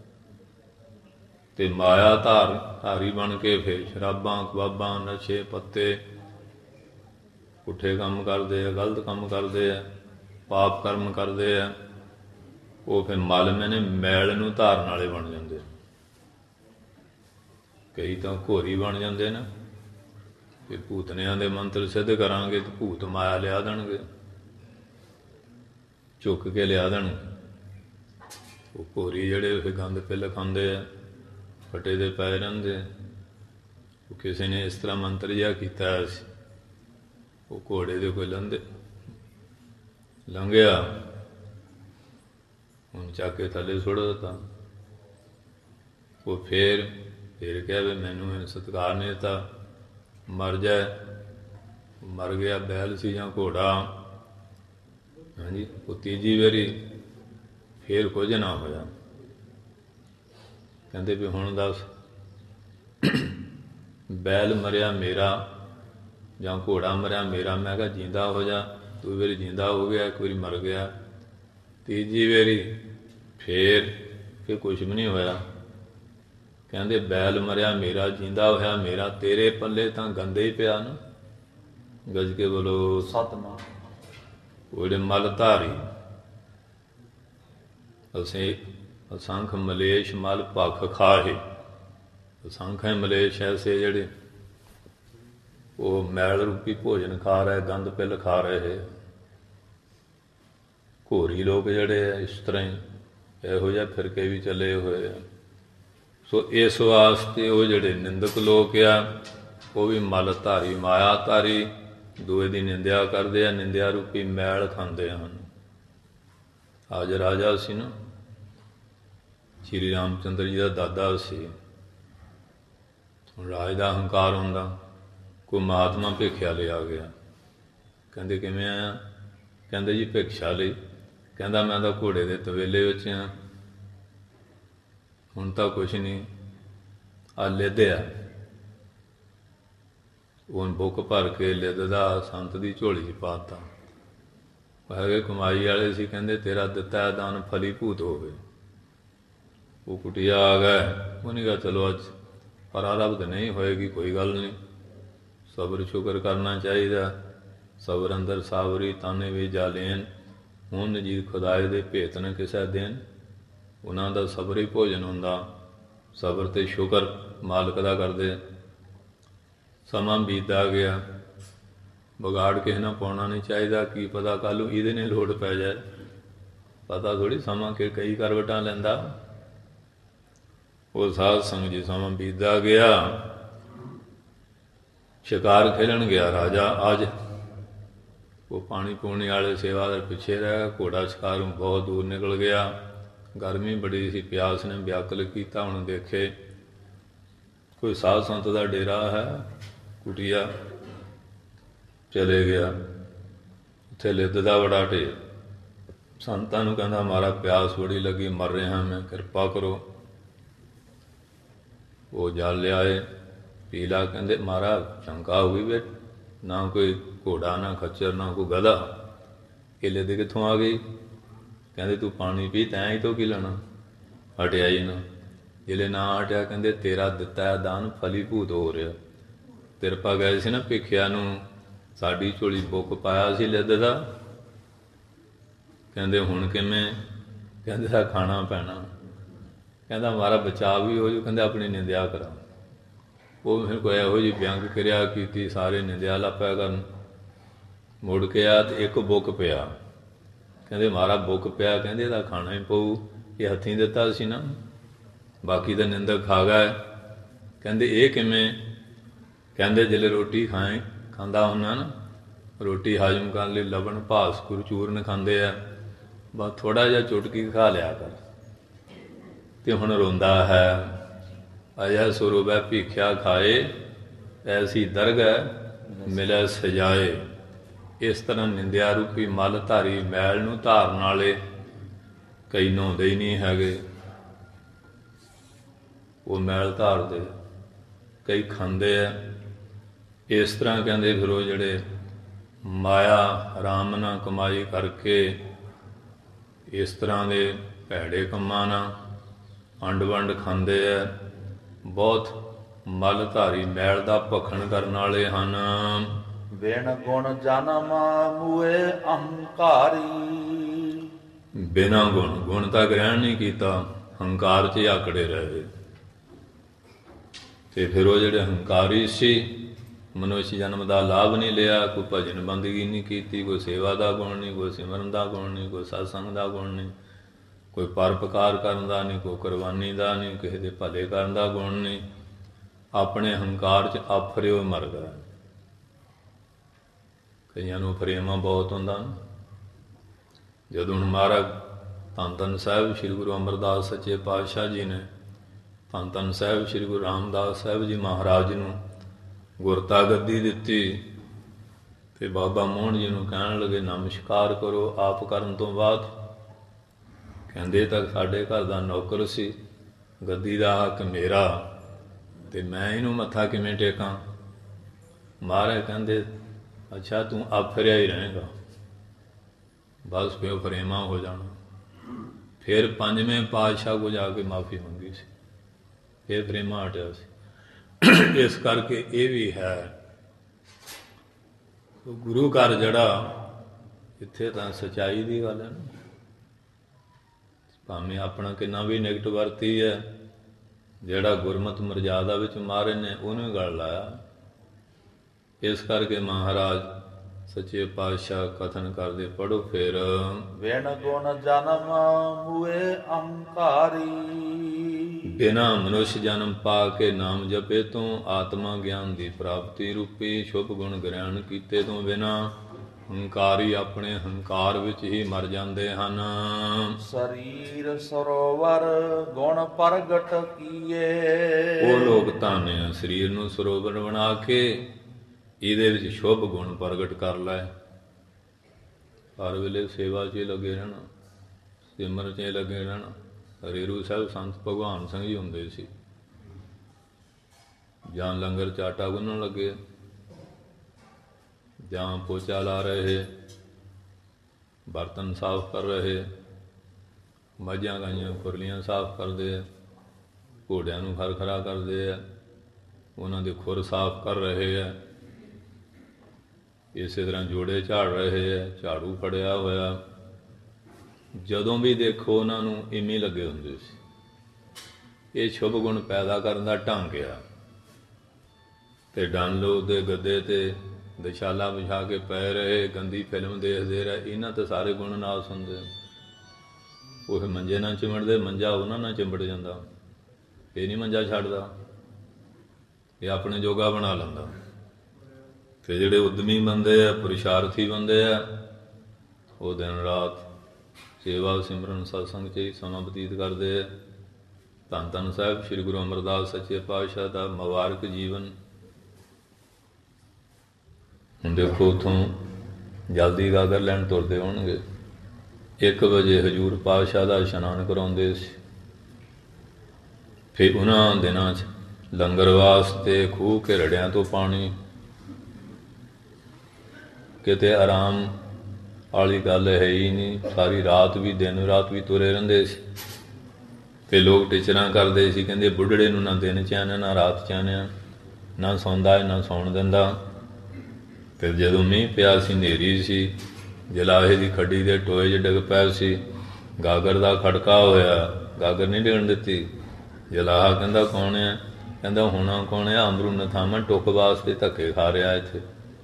ਅਤੇ ਮਾਇਆ ਧਾਰੀ ਬਣ ਕੇ ਫਿਰ ਸ਼ਰਾਬਾਂ ਕਬਾਬਾਂ ਨਸ਼ੇ ਪੱਤੇ ਪੁੱਠੇ ਕੰਮ ਕਰਦੇ ਆ, ਗਲਤ ਕੰਮ ਕਰਦੇ ਆ, ਪਾਪ ਕਰਮ ਕਰਦੇ ਆ। ਉਹ ਫਿਰ ਮਾਲਮੇ ਨੇ ਮੈਲ ਨੂੰ ਧਾਰਨ ਵਾਲੇ ਬਣ ਜਾਂਦੇ। ਕਈ ਤਾਂ ਘੋਰੀ ਬਣ ਜਾਂਦੇ ਨਾ, ਕਿ ਭੂਤਨਿਆਂ ਦੇ ਮੰਤਰ ਸਿੱਧ ਕਰਾਂਗੇ ਤਾਂ ਭੂਤ ਮਾਇਆ ਲਿਆ ਦੇਣਗੇ, ਚੁੱਕ ਕੇ ਲਿਆ ਦੇਣਗੇ। ਉਹ ਘੋਰੀ ਜਿਹੜੇ ਫਿਰ ਗੰਦ ਪਿੱਲ ਖਾਂਦੇ ਆ, ਫਟੇ ਦੇ ਪੈ ਰਹਿੰਦੇ। ਉਹ ਕਿਸੇ ਨੇ ਇਸ ਤਰ੍ਹਾਂ ਮੰਤਰ ਜਿਹਾ ਕੀਤਾ ਹੋਇਆ ਸੀ, ਉਹ ਘੋੜੇ ਦੇ ਕੋਈ ਲੰਘਿਆ, ਹੁਣ ਚੱਕ ਕੇ ਥੱਲੇ ਸੁੱਟ ਦਿੱਤਾ। ਉਹ ਫਿਰ ਕਿਹਾ ਵੀ ਮੈਨੂੰ ਸਤਿਕਾਰ ਨਹੀਂ ਦਿੱਤਾ, ਮਰ ਜਾਏ। ਮਰ ਗਿਆ, ਬੈਲ ਸੀ ਜਾਂ ਘੋੜਾ। ਹਾਂਜੀ, ਉਹ ਤੀਜੀ ਵਾਰੀ ਫਿਰ ਕੁਝ ਨਾ ਹੋਇਆ। ਕਹਿੰਦੇ ਵੀ ਹੁਣ ਦੱਸ, ਬੈਲ ਮਰਿਆ ਮੇਰਾ ਜਾਂ ਘੋੜਾ ਮਰਿਆ ਮੇਰਾ। ਮੈਂ ਕਿਹਾ ਜਿੰਦਾ ਹੋ ਜਾ। ਦੋ ਵਾਰੀ ਜਿੰਦਾ ਹੋ ਗਿਆ, ਇੱਕ ਵਾਰੀ ਮਰ ਗਿਆ, ਤੀਜੀ ਵਾਰੀ ਫਿਰ ਕੁਛ ਵੀ ਨਹੀਂ ਹੋਇਆ। ਕਹਿੰਦੇ ਬੈਲ ਮਰਿਆ ਮੇਰਾ, ਜਿੰਦਾ ਹੋਇਆ ਮੇਰਾ, ਤੇਰੇ ਪੱਲੇ ਤਾਂ ਗੰਦੇ ਹੀ ਪਿਆ ਨਾ। ਗੱਜ ਕੇ ਬੋਲੋ ਸਤਿਨਾਮ। ਉਹ ਜਿਹੜੇ ਮਲ ਧਾਰੀ, ਅਸੀਂ ਅਸੰਖ ਮਲੇਸ਼ ਮਲ ਭਖ ਖਾਹੇ। ਅਸੰਖ ਹੈ ਮਲੇਸ਼ ਐਸੇ ਜਿਹੜੇ ਉਹ ਮੈਲ ਰੂਪੀ ਭੋਜਨ ਖਾ ਰਹੇ, ਗੰਦ ਪਿੱਲ ਖਾ ਰਹੇ। ਘੋਰੀ ਲੋਕ ਜਿਹੜੇ ਆ ਇਸ ਤਰ੍ਹਾਂ ਹੀ ਇਹੋ ਜਿਹਾ ਫਿਰਕੇ ਵੀ ਚੱਲੇ ਹੋਏ ਆ। ਸੋ ਇਸ ਵਾਸਤੇ ਉਹ ਜਿਹੜੇ ਨਿੰਦਕ ਲੋਕ ਆ, ਉਹ ਵੀ ਮਲ ਧਾਰੀ, ਮਾਇਆ ਧਾਰੀ, ਦੂਏ ਦੀ ਨਿੰਦਿਆ ਕਰਦੇ ਆ, ਨਿੰਦਿਆ ਰੂਪੀ ਮੈਲ ਖਾਂਦੇ ਹਨ। ਅੱਜ ਰਾਜਾ ਸੀ ਨਾ, ਸ਼੍ਰੀ ਰਾਮ ਚੰਦਰ ਜੀ ਦਾ ਦਾਦਾ ਸੀ। ਹੁਣ ਰਾਜ ਦਾ ਹੰਕਾਰ ਹੁੰਦਾ। ਕੋਈ ਮਹਾਤਮਾ ਭਿਖਿਆ ਲਈ ਆ ਗਿਆ। ਕਹਿੰਦੇ ਕਿਵੇਂ ਆਇਆ? ਕਹਿੰਦੇ ਜੀ ਭਿਖਸ਼ਾ ਲਈ। ਕਹਿੰਦਾ ਮੈਂ ਤਾਂ ਘੋੜੇ ਦੇ ਤਵੇਲੇ ਵਿੱਚ ਹਾਂ, ਹੁਣ ਤਾਂ ਕੁਛ ਨਹੀਂ, ਆ ਲਿੱਧ ਆ। ਉਹ ਬੁੱਕ ਭਰ ਕੇ ਲਿੱਧ ਦਾ ਸੰਤ ਦੀ ਝੋਲੀ 'ਚ ਪਾ ਤਾ। ਹੈਗੇ ਕਮਾਈ ਵਾਲੇ ਸੀ, ਕਹਿੰਦੇ ਤੇਰਾ ਦਿੱਤਾ ਦਾਨ ਫਲੀਭੂਤ ਹੋਵੇ। ਉਹ ਕੁਟਿਆ ਆ ਗਿਆ। ਉਹਨੇ ਕਿਹਾ ਚਲੋ ਅੱਜ ਪ੍ਰਾਰਬਧ ਨਹੀਂ ਹੋਏਗੀ, ਕੋਈ ਗੱਲ ਨਹੀਂ, ਸਬਰ ਸ਼ੁਕਰ ਕਰਨਾ ਚਾਹੀਦਾ। ਸਬਰ ਅੰਦਰ ਸਾਵਰੀ ਤਾਨੇ ਵੀ ਜਾ ਲੈਣ, ਹੁਣ ਜੀ ਖੁਦਾਏ ਦੇ ਭੇਤ ਨੇ ਕਿਸੇ ਦਿਨ। ਉਹਨਾਂ ਦਾ ਸਬਰ ਹੀ ਭੋਜਨ ਹੁੰਦਾ। ਸਬਰ ਤੇ ਸ਼ੁਕਰ ਮਾਲਕ ਦਾ ਕਰਦੇ। ਸਮਾਂ ਬੀਤਦਾ ਗਿਆ। ਵਿਗਾੜ ਕਿਸੇ ਨਾਲ ਪਾਉਣਾ ਨਹੀਂ ਚਾਹੀਦਾ। ਕੀ ਪਤਾ ਕੱਲ੍ਹ ਨੂੰ ਇਹਦੇ ਨੇ ਲੋੜ ਪੈ ਜਾਏ, ਪਤਾ ਥੋੜ੍ਹੀ ਸਮਾਂ ਕਿ ਕਈ ਕਰਵਟਾਂ ਲੈਂਦਾ। ਉਹ ਸਾਧ ਸੰਗ ਜੀ ਸਮਾਂ ਬੀਤਦਾ ਗਿਆ। ਸ਼ਿਕਾਰ ਖੇਲਣ ਗਿਆ ਰਾਜਾ ਅੱਜ। ਉਹ ਪਾਣੀ ਪੂਣੀ ਵਾਲੇ ਸੇਵਾਦਾਰ ਪਿੱਛੇ ਰਹਿ ਗਿਆ। ਘੋੜਾ ਸ਼ਿਕਾਰੋਂ ਬਹੁਤ ਦੂਰ ਨਿਕਲ ਗਿਆ। ਗਰਮੀ ਬੜੀ ਸੀ, ਪਿਆਸ ਨੇ ਵਿਆਕੁਲ ਕੀਤਾ। ਹੁਣ ਦੇਖੇ ਕੋਈ ਸਾਧ ਸੰਤ ਦਾ ਡੇਰਾ ਹੈ, ਕੁਟੀਆ। ਚਲੇ ਗਿਆ, ਉੱਥੇ ਲਿੱਧ ਦਾ ਬੜਾ ਢੇਰ। ਸੰਤਾਂ ਨੂੰ ਕਹਿੰਦਾ ਮਾਰਾ ਪਿਆਸ ਬੜੀ ਲੱਗੀ, ਮਰ ਰਿਹਾ ਮੈਂ, ਕਿਰਪਾ ਕਰੋ। ਉਹ ਜਲ ਲਿਆਏ, ਪੀ ਲਾ। ਕਹਿੰਦੇ ਮਹਾਰਾਜ ਸ਼ੰਕਾ ਹੋ ਗਈ ਵੇ, ਨਾ ਕੋਈ ਘੋੜਾ, ਨਾ ਖੱਚਰ, ਨਾ ਕੋਈ ਗਧਾ, ਇਹ ਲਿੱਧ ਕਿੱਥੋਂ ਆ ਗਈ? ਕਹਿੰਦੇ ਤੂੰ ਪਾਣੀ ਪੀ, ਤੈਂ ਹੀ ਤੋਂ ਕੀ ਲੈਣਾ? ਹਟਿਆ ਹੀ ਨਾ। ਜਿਹੜੇ ਨਾ ਹਟਿਆ, ਕਹਿੰਦੇ ਤੇਰਾ ਦਿੱਤਾ ਹੈ ਦਾਨ ਫਲੀਭੂਤ ਹੋ ਰਿਹਾ। ਤੇਰੇ ਪਾ ਗਏ ਸੀ ਨਾ ਭਿੱਖਿਆ ਨੂੰ, ਸਾਡੀ ਝੋਲੀ ਬੁੱਕ ਪਾਇਆ ਸੀ ਲਿੱਧ ਦਾ। ਕਹਿੰਦੇ ਹੁਣ ਕਿਵੇਂ? ਕਹਿੰਦੇ ਤਾਂ ਖਾਣਾ ਪੈਣਾ। ਕਹਿੰਦਾ ਮਾਰਾ ਬਚਾਅ ਵੀ ਹੋ ਜੂ। ਕਹਿੰਦੇ ਆਪਣੀ ਨਿੰਦਿਆ ਕਰਾਂ। ਉਹ ਫਿਰ ਕੋਈ ਇਹੋ ਜਿਹੀ ਵਿਅੰਗ ਕਿਰਿਆ ਕੀਤੀ, ਸਾਰੇ ਨਿੰਦਿਆ ਲੱਪਿਆ ਕਰਨ। ਮੁੜ ਕੇ ਆ ਤੇ ਇੱਕ ਬੁੱਕ ਪਿਆ। ਕਹਿੰਦੇ ਮਾਰਾ ਬੁੱਕ ਪਿਆ, ਕਹਿੰਦੇ ਇਹਦਾ ਖਾਣਾ ਹੀ ਪਊ, ਇਹ ਹੱਥੀਂ ਦਿੱਤਾ ਸੀ ਨਾ, ਬਾਕੀ ਤਾਂ ਨਿੰਦਕ ਖਾ ਗਏ। ਕਹਿੰਦੇ ਇਹ ਕਿਵੇਂ? ਕਹਿੰਦੇ ਜਿਹੜੇ ਰੋਟੀ ਖਾਂਦਾ ਹੁੰਦਾ ਨਾ, ਰੋਟੀ ਹਜ਼ਮ ਕਰਨ ਲਈ ਲਵਣ ਭਾਸ ਚੂਰਨ ਖਾਂਦੇ ਆ, ਬਸ ਥੋੜ੍ਹਾ ਜਿਹਾ ਚੁਟਕੀ ਖਾ ਲਿਆ ਕਰ। ਤੇ ਹੁਣ ਰੋਂਦਾ ਹੈ, ਅਜਾ ਸਰੂਪੈ ਭੀਖਿਆ ਖਾਏ, ਐਸੀ ਦਰਗਹਿ ਮਿਲੈ ਸਜਾਏ। ਇਸ ਤਰ੍ਹਾਂ ਨਿੰਦਿਆ ਰੂਪੀ ਮਲ ਧਾਰੀ ਮੈਲ ਨੂੰ ਧਾਰਨ ਵਾਲੇ ਕਈ ਨਹਾਉਂਦੇ ਹੀ ਨਹੀਂ ਹੈਗੇ, ਉਹ ਮੈਲ ਧਾਰਦੇ, ਕਈ ਖਾਂਦੇ ਆ। ਇਸ ਤਰ੍ਹਾਂ ਕਹਿੰਦੇ ਫਿਰ ਉਹ ਜਿਹੜੇ ਮਾਇਆ ਹਰਾਮ ਨਾਲ ਕਮਾਈ ਕਰਕੇ ਇਸ ਤਰ੍ਹਾਂ ਦੇ ਭੈੜੇ ਕੰਮਾਂ ਨਾਲ ਅੰਡ ਵੰਡ ਖਾਂਦੇ ਆ, ਬਹੁਤ ਮਲ ਧਾਰੀ ਮੈਲ ਦਾ ਭਖਣ ਕਰਨ ਵਾਲੇ ਹਨ। ਬਿਨ ਗੁਣ ਜਨਮ ਮੂਏ ਅਹੰਕਾਰੀ। ਬਿਨਾਂ ਗੁਣ ਤਾਂ ਗ੍ਰਹਿਣ ਨਹੀਂ ਕੀਤਾ, ਹੰਕਾਰ 'ਚ ਆਕੜੇ ਰਹੇ। ਤੇ ਫਿਰ ਉਹ ਜਿਹੜੇ ਹੰਕਾਰੀ ਸੀ, ਮਨੁੱਖ ਜਨਮ ਦਾ ਲਾਭ ਨਹੀਂ ਲਿਆ, ਕੋਈ ਭਜਨ ਬੰਦਗੀ ਨਹੀਂ ਕੀਤੀ, ਕੋਈ ਸੇਵਾ ਦਾ ਗੁਣ ਨਹੀਂ, ਕੋਈ ਸਿਮਰਨ ਦਾ ਗੁਣ ਨਹੀਂ, ਕੋਈ ਸਤਸੰਗ ਦਾ ਗੁਣ ਨਹੀਂ, ਕੋਈ ਪਰਉਪਕਾਰ ਕਰਨ ਦਾ ਨਹੀਂ, ਕੋਈ ਕੁਰਬਾਨੀ ਦਾ ਨਹੀਂ, ਕਿਸੇ ਦੇ ਭਲੇ ਕਰਨ ਦਾ ਗੁਣ ਨਹੀਂ। ਆਪਣੇ ਹੰਕਾਰ 'ਚ ਆਫਰਿਓ ਮਰ ਗਿਆ। ਕਈਆਂ ਨੂੰ ਫਰੇਮਾ ਬਹੁਤ ਹੁੰਦਾ। ਜਦੋਂ ਹੁਣ ਮਹਾਰਾਜ ਧੰਨ ਧੰਨ ਸਾਹਿਬ ਸ੍ਰੀ ਗੁਰੂ ਅਮਰਦਾਸ ਸੱਚੇ ਪਾਤਸ਼ਾਹ ਜੀ ਨੇ ਧੰਨ ਧੰਨ ਸਾਹਿਬ ਸ੍ਰੀ ਗੁਰੂ ਰਾਮਦਾਸ ਸਾਹਿਬ ਜੀ ਮਹਾਰਾਜ ਨੂੰ ਗੁਰਤਾ ਗੱਦੀ ਦਿੱਤੀ, ਤੇ ਬਾਬਾ ਮੋਹਨ ਜੀ ਨੂੰ ਕਹਿਣ ਲੱਗੇ ਨਮਸਕਾਰ ਕਰੋ। ਆਪ ਕਰਨ ਤੋਂ ਬਾਅਦ ਕਹਿੰਦੇ ਤੱਕ ਸਾਡੇ ਘਰ ਦਾ ਨੌਕਰ ਸੀ, ਗੱਦੀ ਦਾ ਹੱਕ ਮੇਰਾ, ਤੇ ਮੈਂ ਇਹਨੂੰ ਮੱਥਾ ਕਿਵੇਂ ਟੇਕਾਂ? ਮਹਾਰਾਜ ਕਹਿੰਦੇ ਅੱਛਾ ਤੂੰ ਆਫਰਿਆ ਹੀ ਰਹੇਗਾ, ਬਸ ਫਿਰ ਫਰੇਮਾ ਹੋ ਜਾਣਾ। ਫਿਰ ਪੰਜਵੇਂ ਪਾਤਸ਼ਾਹ ਕੋਲ ਜਾ ਕੇ ਮਾਫੀ ਮੰਗੀ ਸੀ, ਫਿਰ ਫਰੇਮਾ ਹਟਿਆ ਸੀ। ਇਸ ਕਰਕੇ ਇਹ ਵੀ ਹੈ ਗੁਰੂ ਘਰ ਜਿਹੜਾ, ਇੱਥੇ ਤਾਂ ਸੱਚਾਈ ਦੀ ਗੱਲ ਹੈ ਨਾ, ਭਾਵੇਂ ਆਪਣਾ ਕਿੰਨਾ ਵੀ ਨਿਕਟ ਵਰਤੀ ਹੈ, ਜਿਹੜਾ ਗੁਰਮਤਿ ਮਰਜ਼ਾਦਾ ਵਿੱਚ ਮਾਰੇ ਨੇ ਉਹਨੂੰ ਗੱਲ ਲਾਇਆ। ਇਸ ਕਰਕੇ ਮਹਾਰਾਜ ਸੱਚੇ ਪਾਤਸ਼ਾਹ ਕਥਨ ਕਰਦੇ, ਪੜੋ ਫਿਰ। ਬਿਨ ਗੁਣ ਜਨਮ ਮੂਏ ਅਹੰਕਾਰੀ। ਬਿਨਾਂ ਮਨੁੱਖ ਜਨਮ ਪਾ ਕੇ ਨਾਮ ਜਪੇ ਤੋਂ, ਆਤਮਾ ਗਿਆਨ ਦੀ ਪ੍ਰਾਪਤੀ ਰੂਪੀ ਸ਼ੁਭ ਗੁਣ ਗ੍ਰਹਿਣ ਕੀਤੇ ਤੋਂ ਬਿਨਾਂ ਹੰਕਾਰੀ ਆਪਣੇ ਹੰਕਾਰ ਵਿੱਚ ਹੀ ਮਰ ਜਾਂਦੇ ਹਨ। ਸਰੀਰ ਸਰੋਵਰ ਗੁਣ ਪ੍ਰਗਟ ਕੀਏ। ਉਹ ਲੋਕ ਧਾਨੇ ਸਰੀਰ ਨੂੰ ਸਰੋਵਰ ਬਣਾ ਕੇ ਇਹਦੇ ਵਿੱਚ ਸ਼ੁਭ ਗੁਣ ਪ੍ਰਗਟ ਕਰ ਲੈ। ਹਰ ਵੇਲੇ ਸੇਵਾ 'ਚ ਲੱਗੇ ਰਹਿਣਾ, ਸਿਮਰਨ 'ਚ ਲੱਗੇ ਰਹਿਣਾ। ਰੇਰੂ ਸਾਹਿਬ ਸੰਤ ਭਗਵਾਨ ਸਿੰਘ ਜੀ ਹੁੰਦੇ ਸੀ, ਜਾਂ ਲੰਗਰ 'ਚ ਆਟਾ ਗੁੰਨਣ ਲੱਗੇ, ਜਾਂ ਪੋਚਾ ਲਾ ਰਹੇ, ਬਰਤਨ ਸਾਫ਼ ਕਰ ਰਹੇ, ਮੱਝਾਂ ਗਾਈਆਂ ਖੁਰਲੀਆਂ ਸਾਫ਼ ਕਰਦੇ ਆ, ਘੋੜਿਆਂ ਨੂੰ ਖਰਖਰਾ ਕਰਦੇ ਆ, ਉਹਨਾਂ ਦੇ ਖੁਰ ਸਾਫ਼ ਕਰ ਰਹੇ ਆ। ਇਸੇ ਤਰ੍ਹਾਂ ਜੋੜੇ ਝਾੜ ਰਹੇ ਆ, ਝਾੜੂ ਫੜਿਆ ਹੋਇਆ। ਜਦੋਂ ਵੀ ਦੇਖੋ ਉਹਨਾਂ ਨੂੰ ਇਵੇਂ ਲੱਗੇ ਹੁੰਦੇ ਸੀ। ਇਹ ਸ਼ੁਭ ਗੁਣ ਪੈਦਾ ਕਰਨ ਦਾ ਢੰਗ ਆ। ਤੇ ਡਾਨਲੋ ਦੇ ਗੱਦੇ ਤੇ ਦਸ਼ਾਲਾ ਵਿਛਾ ਕੇ ਪੈ ਰਹੇ, ਗੰਦੀ ਫਿਲਮ ਦੇਖਦੇ ਰਹੇ, ਇਹਨਾਂ ਤੇ ਸਾਰੇ ਗੁਣ ਨਾਸ ਹੁੰਦੇ। ਉਹ ਮੰਜੇ ਨਾਲ ਚਿਮੜਦੇ, ਮੰਜਾ ਉਹਨਾਂ ਨਾਲ ਚਿੰਬੜ ਜਾਂਦਾ। ਇਹ ਨਹੀਂ ਮੰਜਾ ਛੱਡਦਾ, ਇਹ ਆਪਣੇ ਜੋਗਾ ਬਣਾ ਲੈਂਦਾ। ਤੇ ਜਿਹੜੇ ਉਦਮੀ ਬੰਦੇ ਆ, ਪੁਰਸ਼ਾਰਥੀ ਬੰਦੇ ਆ, ਉਹ ਦਿਨ ਰਾਤ ਸੇਵਾ ਸਿਮਰਨ ਸਤਸੰਗ 'ਚ ਹੀ ਸਮਾਂ ਬਤੀਤ ਕਰਦੇ ਆ। ਧੰਨ ਧੰਨ ਸਾਹਿਬ ਸ੍ਰੀ ਗੁਰੂ ਅਮਰਦਾਸ ਸੱਚੇ ਪਾਤਸ਼ਾਹ ਦਾ ਮੁਬਾਰਕ ਜੀਵਨ। ਹੁਣ ਦੇਖੋ, ਉੱਥੋਂ ਜਲਦੀ ਗਾਗਰ ਲੈਣ ਤੁਰਦੇ ਹੋਣਗੇ। 1 ਵਜੇ ਹਜ਼ੂਰ ਪਾਤਸ਼ਾਹ ਦਾ ਇਸ਼ਨਾਨ ਕਰਾਉਂਦੇ ਸੀ। ਫਿਰ ਉਹਨਾਂ ਦਿਨਾਂ 'ਚ ਲੰਗਰ ਵਾਸਤੇ ਖੂਹ ਘੇਰੜਿਆਂ ਤੋਂ ਪਾਣੀ, ਕਿਤੇ ਆਰਾਮ ਵਾਲੀ ਗੱਲ ਹੈ ਹੀ ਨਹੀਂ। ਸਾਰੀ ਰਾਤ ਵੀ ਦਿਨ ਰਾਤ ਵੀ ਤੁਰੇ ਰਹਿੰਦੇ ਸੀ। ਤੇ ਲੋਕ ਟਿਚਰਾਂ ਕਰਦੇ ਸੀ, ਕਹਿੰਦੇ ਬੁੱਢੜੇ ਨੂੰ ਨਾ ਦਿਨ ਚੈਨ ਨਾ ਰਾਤ ਚੈਨ, ਨਾ ਸੌਂਦਾ ਨਾ ਸੌਣ ਦਿੰਦਾ। ਫਿਰ ਜਦੋਂ ਮੀਂਹ ਪਿਆ ਸੀ, ਹਨੇਰੀ ਸੀ, ਜਲਾਹੇ ਦੀ ਖੱਡੀ ਦੇ ਟੋਏ 'ਚ ਡਿੱਗ ਪਏ ਸੀ। ਗਾਗਰ ਦਾ ਖੜਕਾ ਹੋਇਆ, ਗਾਗਰ ਨਹੀਂ ਡਿੱਗਣ ਦਿੱਤੀ। ਜਲਾਹਾ ਕਹਿੰਦਾ ਕੌਣ ਹੈ? ਕਹਿੰਦਾ ਹੋਣਾ ਕੌਣ ਹੈ? ਅਮਰੂ ਨਥਾਮਾ ਟੁੱਕ ਵਾਸਤੇ ਧੱਕੇ ਖਾ ਰਿਹਾ ਇੱਥੇ।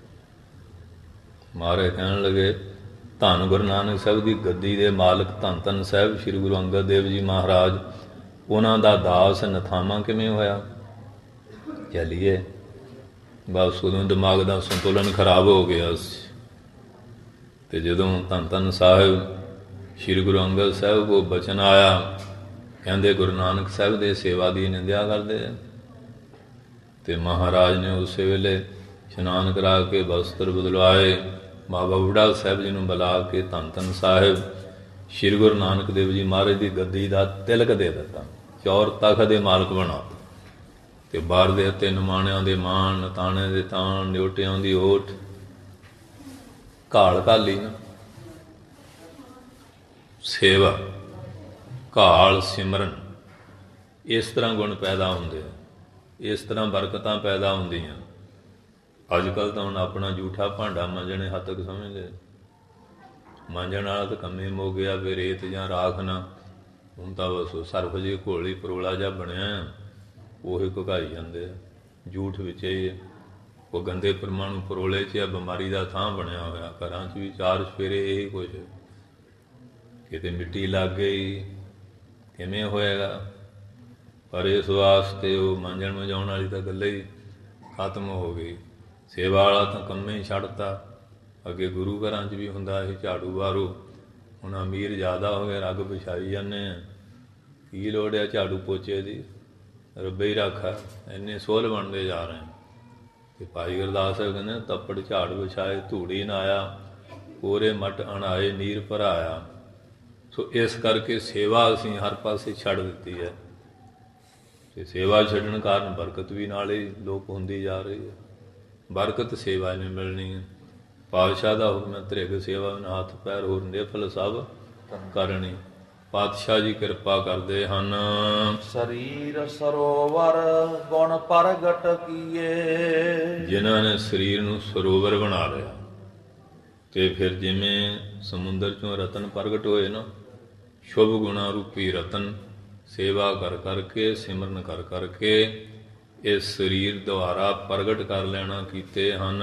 ਮਹਾਰਾਜ ਕਹਿਣ ਲੱਗੇ, ਧੰਨ ਗੁਰੂ ਨਾਨਕ ਸਾਹਿਬ ਦੀ ਗੱਦੀ ਦੇ ਮਾਲਕ ਧੰਨ ਧੰਨ ਸਾਹਿਬ ਸ੍ਰੀ ਗੁਰੂ ਅੰਗਦ ਦੇਵ ਜੀ ਮਹਾਰਾਜ, ਉਹਨਾਂ ਦਾ ਦਾਸ ਨਥਾਮਾ ਕਿਵੇਂ ਹੋਇਆ? ਚੱਲੀਏ। ਬਸ ਉਦੋਂ ਦਿਮਾਗ ਦਾ ਸੰਤੁਲਨ ਖਰਾਬ ਹੋ ਗਿਆ ਸੀ। ਤੇ ਜਦੋਂ ਧੰਨ ਧੰਨ ਸਾਹਿਬ ਸ੍ਰੀ ਗੁਰੂ ਅੰਗਦ ਸਾਹਿਬ ਕੋਲ ਬਚਨ ਆਇਆ, ਕਹਿੰਦੇ ਗੁਰੂ ਨਾਨਕ ਸਾਹਿਬ ਦੇ ਸੇਵਾ ਦੀ ਨਿੰਦਿਆ ਕਰਦੇ ਆ। ਤੇ ਮਹਾਰਾਜ ਨੇ ਉਸੇ ਵੇਲੇ ਇਸ਼ਨਾਨ ਕਰਾ ਕੇ ਬਸਤਰ ਬਦਲਵਾਏ, ਬਾਬਾ ਬੁੱਢਾ ਸਾਹਿਬ ਜੀ ਨੂੰ ਬੁਲਾ ਕੇ ਧੰਨ ਧੰਨ ਸਾਹਿਬ ਸ੍ਰੀ ਗੁਰੂ ਨਾਨਕ ਦੇਵ ਜੀ ਮਹਾਰਾਜ ਦੀ ਗੱਦੀ ਦਾ ਤਿਲਕ ਦੇ ਦਿੱਤਾ, ਚੌਰ ਤਖਤ ਦੇ ਮਾਲਕ ਬਣਾ। ਤੇ ਬਾਹਰ ਦੇ 3 ਮਾਣਿਆਂ ਦੇ ਮਾਣ, ਤਾਣੇ ਦੇ ਤਾਣ, ਨਿਉਟਿਆਂ ਦੀ ਓਟ, ਘਾਲ ਘਾਲੀ ਨਾ ਸੇਵਾ, ਘਾਲ ਸਿਮਰਨ, ਇਸ ਤਰ੍ਹਾਂ ਗੁਣ ਪੈਦਾ ਹੁੰਦੇ ਆ, ਇਸ ਤਰ੍ਹਾਂ ਬਰਕਤਾਂ ਪੈਦਾ ਹੁੰਦੀਆਂ। ਅੱਜ ਕੱਲ੍ਹ ਤਾਂ ਹੁਣ ਆਪਣਾ ਜੂਠਾ ਭਾਂਡਾ ਮਾਂਜਣੇ ਹੱਦ ਤੱਕ ਸਮਝਦੇ, ਮਾਂਜਣ ਵਾਲਾ ਤਾਂ ਕੰਮੇ ਮੁੱਕ ਗਿਆ। ਫਿਰ ਰੇਤ ਜਾਂ ਰਾਖ ਨਾ, ਹੁਣ ਤਾਂ ਬਸ ਸਰਫ ਜਿਹੀ ਘੋਲੀ ਪਰੋਲਾ ਜਿਹਾ ਬਣਿਆ, ਉਹੀ ਘੁਕਾਈ ਜਾਂਦੇ ਆ। ਜੂਠ ਵਿੱਚ ਹੀ ਉਹ ਗੰਦੇ ਪਰਮਾਣੂ ਪਰੋਲੇ 'ਚ ਆ, ਬਿਮਾਰੀ ਦਾ ਥਾਂ ਬਣਿਆ ਹੋਇਆ। ਘਰਾਂ 'ਚ ਵੀ 4 ਚੁਫੇਰੇ ਇਹੀ ਕੁਛ, ਕਿਤੇ ਮਿੱਟੀ ਲੱਗ ਗਈ, ਕਿਵੇਂ ਹੋਏਗਾ? ਪਰ ਇਸ ਵਾਸਤੇ ਉਹ ਮਾਂਜਣ ਮਜਾਉਣ ਵਾਲੀ ਤਾਂ ਗੱਲ ਹੀ ਖਤਮ ਹੋ ਗਈ। ਸੇਵਾ ਵਾਲਾ ਤਾਂ ਕੰਮੇ ਹੀ ਛੱਡਤਾ। ਅੱਗੇ ਗੁਰੂ ਘਰਾਂ 'ਚ ਵੀ ਹੁੰਦਾ ਸੀ ਝਾੜੂ ਬਾਰੂ, ਹੁਣ ਅਮੀਰ ਜ਼ਿਆਦਾ ਹੋ ਗਏ, ਰੰਗ ਵਿਛਾਈ ਜਾਂਦੇ ਆ। ਕੀ ਲੋੜ ਆ ਝਾੜੂ ਪੋਚੇ ਦੀ? ਰੱਬੇ ਹੀ ਰੱਖਾ, ਇੰਨੇ ਸੋਹਲ ਬਣਦੇ ਜਾ ਰਹੇ। ਤੇ ਭਾਈ ਗੁਰਦਾਸ ਸਾਹਿਬ ਕਹਿੰਦੇ, ਤੱਪੜ ਝਾੜ ਵਿਛਾਏ ਧੂੜੀ ਨਾ ਆਇਆ, ਕੋਰੇ ਮੱਟ ਅਣਾਏ ਨੀਰ ਭਰਾਇਆ। ਸੋ ਇਸ ਕਰਕੇ ਸੇਵਾ ਅਸੀਂ ਹਰ ਪਾਸੇ ਛੱਡ ਦਿੱਤੀ ਹੈ। ਤੇ ਸੇਵਾ ਛੱਡਣ ਕਾਰਨ ਬਰਕਤ ਵੀ ਨਾਲ ਹੀ ਲੋਪ ਹੁੰਦੀ ਜਾ ਰਹੀ ਹੈ। ਬਰਕਤ ਸੇਵਾ ਨਹੀਂ ਮਿਲਣੀ ਹੈ। ਪਾਤਸ਼ਾਹ ਦਾ ਹੁਕਮ ਹੈ, ਤ੍ਰਿਗ ਸੇਵਾ ਬਿਨ ਹੱਥ ਪੈਰ ਹੋਰ ਨਿਫਲ ਸਭ ਕਰਨੀ। ਪਾਤਸ਼ਾਹ ਜੀ ਕਿਰਪਾ ਕਰਦੇ ਹਨ। ਸਰੀਰ ਸਰੋਵਰ ਗੁਣ ਪ੍ਰਗਟ ਕੀਏ, ਜਿਨ੍ਹਾਂ ਨੇ ਸਰੀਰ ਨੂੰ ਸਰੋਵਰ ਬਣਾ ਲਿਆ। ਤੇ ਫਿਰ ਜਿਵੇਂ ਸਮੁੰਦਰ 'ਚੋਂ ਰਤਨ ਪ੍ਰਗਟ ਹੋਏ ਨਾ, ਸ਼ੁਭ ਗੁਣਾ ਰੂਪੀ ਰਤਨ, ਸੇਵਾ ਕਰ ਕਰਕੇ, ਸਿਮਰਨ ਕਰ ਕਰਕੇ ਇਸ ਸਰੀਰ ਦੁਆਰਾ ਪ੍ਰਗਟ ਕਰ ਲੈਣਾ ਕੀਤੇ ਹਨ।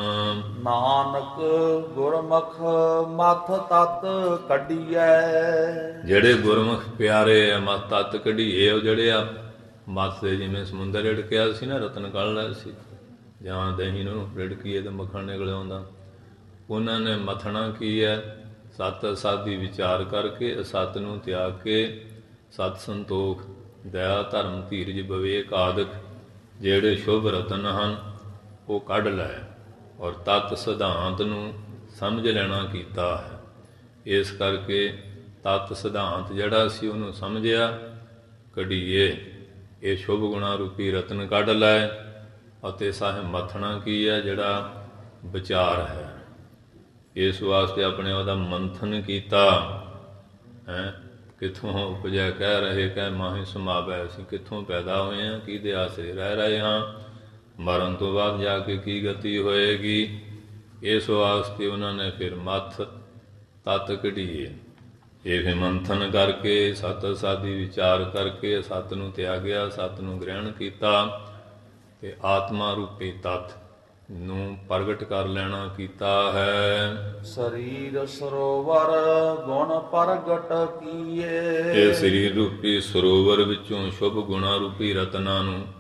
ਨਾਨਕ ਗੁਰਮੁਖ ਮੱਥ ਤਤ ਕੱਢੀਐ, ਜਿਹੜੇ ਗੁਰਮੁਖ ਪਿਆਰੇ ਆ ਮੱਥ ਤਤ ਕੱਢੀਏ। ਉਹ ਜਿਹੜੇ ਆ ਮੱਥ ਦੇ, ਜਿਵੇਂ ਸਮੁੰਦਰ ਰਿੜਕਿਆ ਸੀ ਨਾ, ਰਤਨ ਕੱਢ ਲਿਆ ਸੀ, ਜਾਂ ਦਹੀਂ ਨੂੰ ਰਿੜਕੀਏ ਤਾਂ ਮੱਖਣ ਨਿਕਲ ਆਉਂਦਾ। ਉਹਨਾਂ ਨੇ ਮੱਥਣਾ ਕੀ ਹੈ? ਸਤ ਅਸਾਦੀ ਵਿਚਾਰ ਕਰਕੇ, ਅਸਤ ਨੂੰ ਤਿਆਗ ਕੇ, ਸਤ ਸੰਤੋਖ, ਦਇਆ, ਧਰਮ, ਧੀਰਜ, ਵਿਵੇਕ ਆਦਿਕ ਜਿਹੜੇ ਸ਼ੁਭ ਰਤਨ ਹਨ ਉਹ ਕੱਢ ਲੈ, ਔਰ ਤਤ ਸਿਧਾਂਤ ਨੂੰ ਸਮਝ ਲੈਣਾ ਕੀਤਾ ਹੈ। ਇਸ ਕਰਕੇ ਤਤ ਸਿਧਾਂਤ ਜਿਹੜਾ ਸੀ ਉਹਨੂੰ ਸਮਝਿਆ, ਕੱਢੀਏ ਇਹ ਸ਼ੁਭ ਗੁਣਾ ਰੂਪੀ ਰਤਨ ਕੱਢ ਲੈ। ਅਤੇ ਸਾਹਿਬ ਮੱਥਣਾ ਕੀ ਹੈ? ਜਿਹੜਾ ਵਿਚਾਰ ਹੈ। ਇਸ ਵਾਸਤੇ ਆਪਣੇ ਉਹਦਾ ਮੰਥਨ ਕੀਤਾ ਹੈ। ਕਿੱਥੋਂ ਉਪਜਿਆ? ਕਹਿ ਰਹੇ ਕਹਿ ਮਾਹੀ ਸਮਾਵੈ, ਅਸੀਂ ਕਿੱਥੋਂ ਪੈਦਾ ਹੋਏ ਹਾਂ, ਕਿਹਦੇ ਆਸਰੇ ਰਹਿ ਰਹੇ ਹਾਂ, ਮਰਨ ਤੋਂ ਬਾਅਦ ਜਾ ਕੇ ਕੀ ਗਤੀ ਹੋਏਗੀ। ਇਸ ਵਾਸਤੇ ਉਹਨਾਂ ਨੇ ਫਿਰ ਮੱਥ ਤਤ ਕਢੀਏ। ਇਹ ਫਿਰ ਮੰਥਨ ਕਰਕੇ, ਸਤ ਸਾਦੀ ਵਿਚਾਰ ਕਰਕੇ ਸਤ ਨੂੰ ਤਿਆਗਿਆ, ਸਤ ਨੂੰ ਗ੍ਰਹਿਣ ਕੀਤਾ ਤੇ ਆਤਮਾ ਰੂਪੀ ਤਤ ਨੂੰ ਪ੍ਰਗਟ ਕਰ ਲੈਣਾ ਕੀਤਾ ਹੈ। ਸਰੀਰ ਸਰੋਵਰ ਗੁਣ ਪ੍ਰਗਟ ਕੀਏ, ਇਹ ਸਰੀਰ ਰੂਪੀ ਸਰੋਵਰ ਵਿੱਚੋਂ ਸ਼ੁਭ ਗੁਣਾ ਰੂਪੀ ਰਤਨਾਂ ਨੂੰ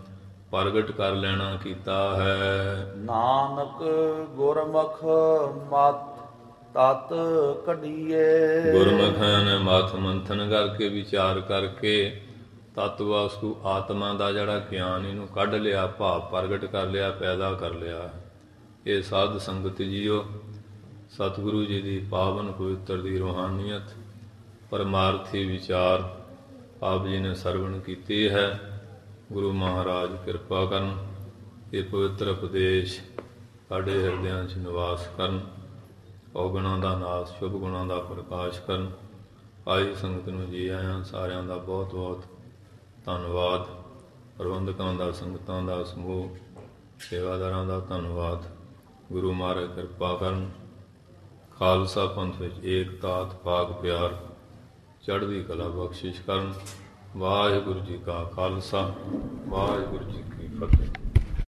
ਪ੍ਰਗਟ ਕਰ ਲੈਣਾ ਕੀਤਾ ਹੈ। ਨਾਨਕ ਗੁਰਮੁਖ ਮਤ ਤਤ ਕਢੀਏ। ਗੁਰਮੁਖਾਂ ਨੇ ਮੱਥ ਮੰਥਨ ਕਰਕੇ ਵਿਚਾਰ ਕਰਕੇ ਤਤ ਵਸਤੂ ਆਤਮਾ ਦਾ ਜਿਹੜਾ ਗਿਆਨ ਇਹਨੂੰ ਕੱਢ ਲਿਆ, ਭਾਵ ਪ੍ਰਗਟ ਕਰ ਲਿਆ, ਪੈਦਾ ਕਰ ਲਿਆ। ਇਹ ਸਾਧ ਸੰਗਤ ਜੀਓ, ਸਤਿਗੁਰੂ ਜੀ ਦੀ ਪਾਵਨ ਪਵਿੱਤਰ ਦੀ ਰੂਹਾਨੀਅਤ ਪਰਮਾਰਥੀ ਵਿਚਾਰ ਆਪ ਜੀ ਨੇ ਸਰਵਣ ਕੀਤੀ ਹੈ। ਗੁਰੂ ਮਹਾਰਾਜ ਕਿਰਪਾ ਕਰਨ, ਇਹ ਪਵਿੱਤਰ ਉਪਦੇਸ਼ ਸਾਡੇ ਹਿਰਦਿਆਂ 'ਚ ਨਿਵਾਸ ਕਰਨ, ਔਗੁਣਾਂ ਦਾ ਨਾਸ਼, ਸ਼ੁਭ ਗੁਣਾਂ ਦਾ ਪ੍ਰਕਾਸ਼ ਕਰਨ। ਆਈ ਸੰਗਤ ਨੂੰ ਜੀ ਆਇਆਂ ਸਾਰਿਆਂ ਦਾ ਬਹੁਤ ਬਹੁਤ ਧੰਨਵਾਦ। ਪ੍ਰਬੰਧਕਾਂ ਦਾ, ਸੰਗਤਾਂ ਦਾ ਸਮੂਹ, ਸੇਵਾਦਾਰਾਂ ਦਾ ਧੰਨਵਾਦ। ਗੁਰੂ ਮਹਾਰਾਜ ਕਿਰਪਾ ਕਰਨ, ਖਾਲਸਾ ਪੰਥ ਵਿੱਚ ਏਕਤਾ, ਪਾਕ ਪਿਆਰ, ਚੜ੍ਹਦੀ ਕਲਾ ਬਖਸ਼ਿਸ਼ ਕਰਨ। ਵਾਹਿਗੁਰੂ ਜੀ ਕਾ ਖਾਲਸਾ, ਵਾਹਿਗੁਰੂ ਜੀ ਕੀ ਫਤਿਹ।